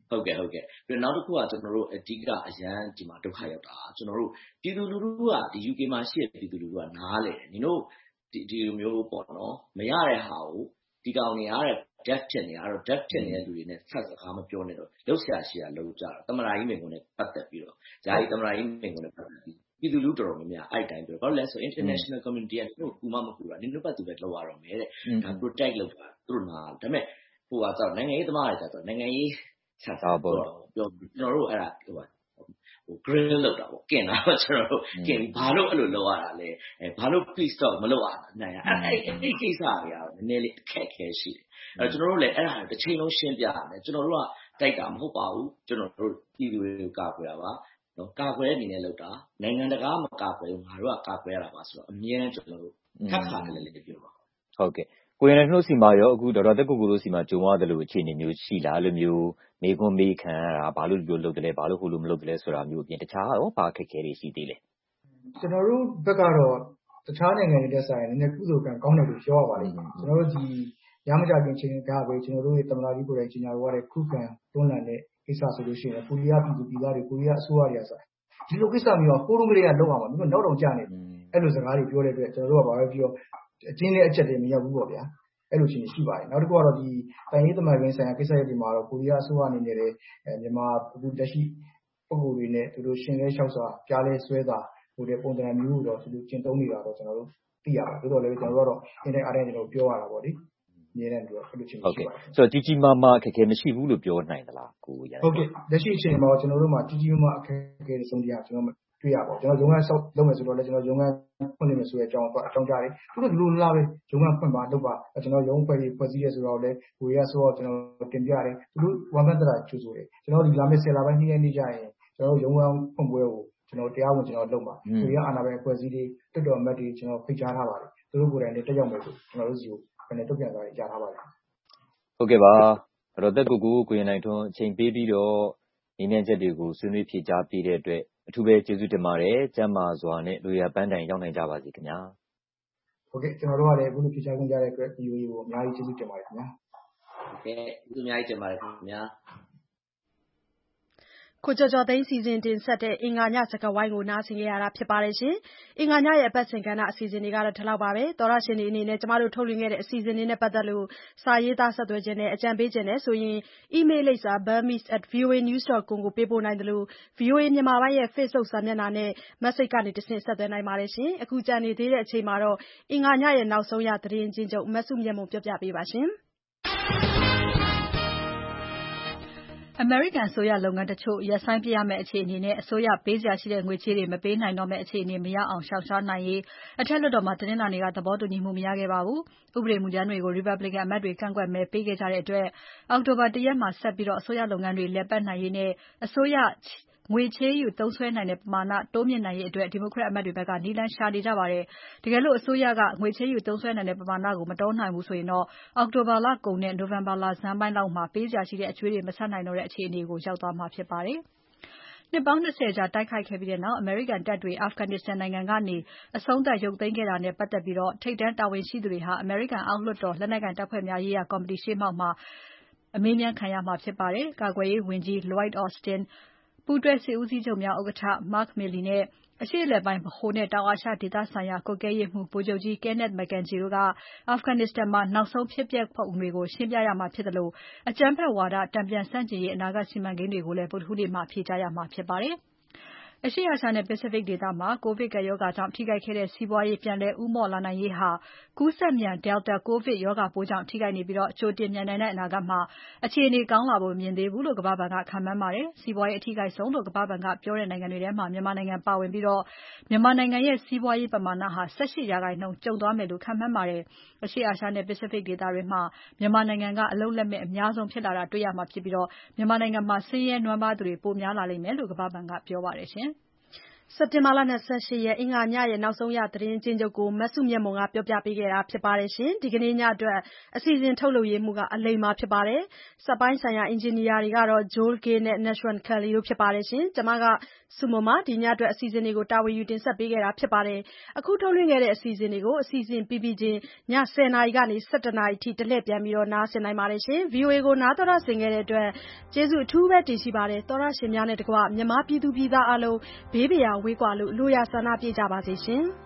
ဟုတ်ကဲ့ပြီးနောက်တစ်ခုကကျွန်တော်တို့အဓိကအရန်ဒီမှာဒုက္ခရောက်တာကျွန်တော်တို့ပြည်သူလူထုကဒီ UK မှာရှိတဲ့ပြည်သူလူထုကနားလေတယ်ညီတို့ဒီလိုမျိုးပေါ့နော်မရတဲ့ဟာကိုဒီကောင်တွေအားတဲ့ deaf ဖြစ်နေတာအဲ့တော့ deaf ဖြစ်နေတဲ့လူတွေနဲ့ဆက်စကားမပြောနဲ့တော့လှုပ်ရှားရှိတာလှုပ်ကြတာတမရာကြီးမင်ကုန်နဲ့ပတ်သက်ပြီးတော့ဂျာကြီးတမရာကြီးမင်ကုန်နဲ့ပတ်သက်ပြီးပြည်သူလူတော်တော်များများအဲ့တိုင်းပြောဘာလို့လဲဆို international community ကတို့ကူမမကူတာနင်တို့ပတ်သူပဲလောက်ရတော့မယ်တဲ့ဒါ protect လုပ်တာသူတို့နာဒါပေမဲ့ဟိုကတော့နိုင်ငံရေးသမားတွေကျတော့နိုင်ငံရေးဆက်စားပေါ့ပြောကျွန်တော်တို့အဲ့ဒါဟို grill လောက်တာပေါ့กินတာပေါ့ကျွန်တော်တို့กินဘာလို့အဲ့လိုလောက်ရတာလဲဘာလို့ please stop မလောက်ရနိုင်အဲ့ကိစ္စတွေကတော့နည်းနည်းလေးအခက်ခဲရှိတယ်အဲ့ကျွန်တော်တို့လည်းအဲ့ဒါတစ်ချိန်လုံးရှင်းပြရတယ်ကျွန်တော်တို့ကတိုက်တာမဟုတ်ပါဘူးကျွန်တော်တို့ပြည်သူတွေကိုကာကွယ်တာပါနော်ကာကွယ်တဲ့အနေနဲ့လောက်တာနိုင်ငံတကာမကာကွယ်ဘူးငါတို့ကကာကွယ်ရတာပါဆိုတော့အမြဲတမ်းကျွန်တော်တို့ခက်ခါတယ်လည်းပြောပါဟုတ်ကဲ့ကိုရင်တို့စီမှာရောအခုဒေါက်တာတက်ကိုကိုတို့စီမှာကြုံရတယ်လို့အခြေအနေမျိုးရှိလားအဲ့လိုမျိုးမေခွန်းမေးခံရတာဘာလို့လုပ်တယ်လဲဘာလို့ဟိုလိုမလုပ်တယ်လဲဆိုတာမျိုးအပြင်တခြားရောဘာခက်ခဲတွေရှိသေးလဲကျွန်တော်တို့ဘက်ကတော့တခြားနိုင်ငံတွေတက်ဆိုင်နည်းနည်းကုသိုလ်ကံကောင်းတယ်လို့ပြောရပါလိမ့်မယ်ကျွန်တော်တို့ဒီရမကြခင်ချိန်ကပဲကျွန်တော်တို့ရဲ့သမ္မတကြီးကိုယ်တိုင်ကြီးညာရတဲ့ခုခံတွန်းလှန်တဲ့ကိစ္စဆိုလို့ရှိရင်ကိုရီးယားပြည်သူပြည်သားတွေကိုရီးယားအစိုးရတွေကဆိုဒီလိုကိစ္စမျိုးကိုရုံးကလေးကလောက်အောင်မျိုးနောက်တော့ကြာနေတယ်အဲ့လိုစကားတွေပြောတဲ့အတွက်ကျွန်တော်တို့ကဘာပဲပြောအချင်းနဲ့အချက်တွေမရောက်ဘူးပေါ့ဗျာအဲ့လိုချင်းရှိပါတယ်နောက်တစ်ခုကတော့ဒီတိုင်းရေးသမားရင်းဆိုင်ရာကိစ္စတွေမှာတော့ကိုရီးယားအစိုးရအနေနဲ့လည်းမြန်မာအခုတက်ရှိပုံကိုယ်တွေနဲ့သူတို့ရှင်လဲလျှောက်စွာကြားလဲဆွဲတာဟိုတဲ့ပုံစံမျိုးတော့သူတို့ကျင့်သုံးနေတာတော့ကျွန်တော်တို့သိရပါတယ်တော်တော်လေးကျွန်တော်တို့ကတော့အင်းနဲ့အားနဲ့ကျွန်တော်ပြောရတာပေါ့လေအများနဲ့တူတော့အဲ့လိုချင်းရှိပါတယ်ဆိုတော့ကြီးမားမားအခက်အခဲမရှိဘူးလို့ပြောနိုင်သလားကိုရဟုတ်ကဲ့လက်ရှိအချိန်မှာကျွန်တော်တို့မှာကြီးမားအခက်အခဲတွေဆုံးတရားကျွန်တော်တွေ့ရပါဘူးကျွန်တော်ရုံးခန်းဆောက်လုပ်မယ်ဆိုတော့လည်းကျွန်တော်ရုံးခန်းဖွင့်နေမယ်ဆိုတဲ့အကြောင်းကြားတယ်သူတို့ဒီလိုလားပဲရုံးခန်းဖွင့်ပါလုပ်ပါကျွန်တော်ရုံးဖွဲ့ပြီးဖွဲ့စည်းရဲဆိုတော့လည်းကိုရီးယားဆိုတော့ကျွန်တော်တင်ပြတယ်သူတို့ဝမ်ဘတ်တရာကျူဆိုတယ်ကျွန်တော်ဒီလာမယ့်10လပိုင်း2ရက်နေ့ကျရင်ကျွန်တော်ရုံးခန်းဖွင့်ပွဲကိုကျွန်တော်တရားဝင်ကျွန်တော်လုပ်ပါကိုရီးယားအာဏာပိုင်ဖွဲ့စည်းတွေတက်တော်မတ်တွေကျွန်တော်ဖိတ်ကြားထားပါတယ်သူတို့ကိုယ်တိုင်လည်းတက်ရောက်မယ်ဆိုကျွန်တော်တို့စီကိုဘယ်နဲ့တုံ့ပြန်သွားကြထားပါတယ်ဟုတ်ကဲ့ပါအဲ့တော့တက်ကိုရင်နိုင်ထွန်းအချိန်ပေးပြီးတော့ညီမြချက်တွေကိုဆွေးနွေးဖြေကြားပေးတဲ့အတွက်အထူးပဲကျေးဇူးတင်ပါတယ်ကျမ်းမာစွာနဲ့လူရပန်းတိုင်ရောက်နိုင်ကြပါစေခင်ဗျာဟုတ်ကဲ့ကျွန်တော်တို့ကလည်းအခုလိုဖြေကြားခွင့်ရတဲ့အတွက် VOA ကိုအများကြီးကျေးဇူးတင်ပါတယ်ခင်ဗျာဟုတ်ကဲ့ကျေးဇူးအများကြီးတင်ပါတယ်ခင်ဗျာကိုကျော်ကျော်သိန်းစီစဉ်တင်ဆက်တဲ့အင်္ဂါညစကားဝိုင်းကိုနားဆင်ကြရတာဖြစ်ပါတယ်ရှင်။အင်္ဂါညရဲ့အပတ်စဉ်ကဏ္ဍအစီအစဉ်တွေကတော့ဒီလောက်ပါပဲ။သောရရှင်တွေအနေနဲ့ကျမတို့ထုတ်လွှင့်ခဲ့တဲ့အစီအစဉ်တွေနဲ့ပတ်သက်လို့စာရေးသားဆက်သွယ်ခြင်းနဲ့အကြံပေးခြင်းနဲ့ဆိုရင် email လိပ်စာ burmese@voanews.com ကိုပေးပို့နိုင်တယ်လို့ VOA မြန်မာပိုင်းရဲ့ Facebook စာမျက်နှာနဲ့ message ကနေတဆင့်ဆက်သွယ်နိုင်ပါတယ်ရှင်။အခုကြံနေသေးတဲ့အချိန်မှာတော့အင်္ဂါညရဲ့နောက်ဆုံးရသတင်းချင်းချုပ်မဆုမြတ်မုံပြောပြပေးပါရှင်။အမေရိကန်အစိုးရလုပ်ငန်းတချို့ရပ်ဆိုင်းပြရမယ့်အခြေအနေနဲ့အစိုးရပေးစရာရှိတဲ့ငွေကြေးတွေမပေးနိုင်တော့မယ့်အခြေအနေမရောက်အောင်ရှောင်ရှားနိုင်ရေးအထက်လွှတ်တော်မှာတင်းလာနေကသဘောတူညီမှုမရခဲ့ပါဘူး။ဥပဒေမူကြမ်းတွေကို Republican အမတ်တွေကန့်ကွက်မဲပေးခဲ့ကြတဲ့အတွက်အောက်တိုဘာ 1 ရက်မှာဆက်ပြီးအစိုးရလုပ်ငန်းတွေလည်ပတ်နိုင်ရေးနဲ့အစိုးရငွေချေးယူသုံးစွဲနိုင်တဲ့ပမာဏတိုးမြင့်နိုင်ရေးအတွက် Democrat အမတ်တွေဘက်ကနည်းလမ်းရှာနေကြပါတယ်။တကယ်လို့အစိုးရကငွေချေးယူသုံးစွဲနိုင်တဲ့ပမာဏကိုမတိုးနိုင်ဘူးဆိုရင်တော့အောက်တိုဘာလကုန်နဲ့နိုဝင်ဘာလဆန်းပိုင်းလောက်မှာပေးစရာရှိတဲ့အကျွေးတွေမဆပ်နိုင်တော့တဲ့အခြေအနေကိုရောက်သွားမှာဖြစ်ပါတယ်။နှစ်ပေါင်း20ကြာတိုက်ခိုက်ခဲ့ပြီးနောက်အမေရိကန်တပ်တွေ Afghanistan နိုင်ငံကနေအဆုံးသတ်ရုပ်သိမ်းခဲ့တာနဲ့ပတ်သက်ပြီးထိပ်တန်းတာဝန်ရှိသူတွေဟာအမေရိကန်အောက်လွှတ်တော်လက်နက်ကိုင်တပ်ဖွဲ့များရေးရာကော်မတီရှေ့မှောက်မှာအမေးမြန်းခံရမှာဖြစ်ပါတယ်။ကာကွယ်ရေးဝန်ကြီး Lloyd Austin ပူးတွဲစစ်ဦးစီးချုပ်များဥက္ကဋ္ဌ Mark Milley နဲ့အရှေ့အလယ်ပိုင်းဗဟိုနဲ့တောင်အာရှဒေသဆိုင်ရာကွပ်ကဲရေးမှူးဗိုလ်ချုပ်ကြီး Kenneth McKenzie တို့က Afghanistan မှာနောက်ဆုံးဖြစ်ပျက်ပုံတွေကိုရှင်းပြရမှာဖြစ်သလိုအကြမ်းဖက်ဝါဒတန်ပြန်ဆန့်ကျင်ရေးအနာဂတ်စီမံကိန်းတွေကိုလည်းဗုဒ္ဓဟူးနေ့မှာဖြေကြားရမှာဖြစ်ပါတယ်။အရှေ့အာရှနဲ့ Pacific ဒေသမှာကိုဗစ်ကပ်ရောဂါကြောင့်ထိခိုက်ခဲ့တဲ့စီးပွားရေးပြန်လည်ဦးမော့လာနိုင်ရေးဟာကူးစက်မြန် Delta ကိုဗစ်ရောဂါပိုးကြောင့်ထိခိုက်နေပြီးကြိုတင်မြန်နိုင်တဲ့အနာဂတ်မှာအခြေအနေကောင်းလာဖို့မမြင်သေးဘူးလို့ကမ္ဘာ့ဘဏ်ကခန့်မှန်းပါတယ်။စီးပွားရေးအထိခိုက်ဆုံးလို့ကမ္ဘာ့ဘဏ်ကပြောတဲ့နိုင်ငံတွေထဲမှာမြန်မာနိုင်ငံပါဝင်ပြီးမြန်မာနိုင်ငံရဲ့စီးပွားရေးပမာဏဟာ 18% ကျုံသွားမယ်လို့ခန့်မှန်းပါတယ်။အရှေ့အာရှနဲ့ Pacific ဒေသတွေမှာမြန်မာနိုင်ငံကအလုပ်လက်မဲ့အများဆုံးဖြစ်လာတာတွေ့ရမှာဖြစ်ပြီးမြန်မာနိုင်ငံမှာဆင်းရဲနွမ်းပါးသူတွေပိုများလာလိမ့်မယ်လို့ကမ္ဘာ့ဘဏ်ကပြောပါတယ်ရှင်။စက်တင်ဘာလ 28 ရက် အင်္ဂါညရဲ့နောက်ဆုံးရသတင်းအကျဉ်းချုပ်ကိုမစုမြတ်မွန်ကပြောပြပေးခဲ့တာဖြစ်ပါတယ်။ဒီကနေ့ညအတွက်အစီအစဉ်ထုတ်လုပ်ရေးမှူးကအလိမ္မာဖြစ်ပါတယ်။စက်ပိုင်းဆိုင်ရာအင်ဂျင်နီယာတွေကတော့ Joel Kay နဲ့ Nashwan Kelly တို့ဖြစ်ပါတယ်။ကျွန်မကစုမွန်ပါဒီညအတွက်အစီအစဉ်တွေကိုတာဝန်ယူတင်ဆက်ပေးခဲ့တာဖြစ်ပါတယ်။အခုထုတ်လွှင့်ခဲ့တဲ့အစီအစဉ်တွေကိုအစီအစဉ်ပြီးပြီးချင်းည10:00နာရီကနေ17:00နာရီထိတလှည့်ပြန်ပြီးနားဆင်နိုင်ပါတယ်။ VOA ကိုနားတော်တာဆင်ခဲ့တဲ့အတွက်ကျေးဇူးအထူးပဲတင်ရှိပါတယ်။သောရရှင်များနဲ့တကွမြန်မာပြည်သူပြည်သားအလုံးဘေးပရာဝေးကွာလို့လိုရာဆန္ဒပြကြပါစေရှင်။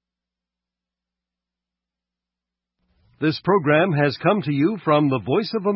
This program has come to you from the Voice of America.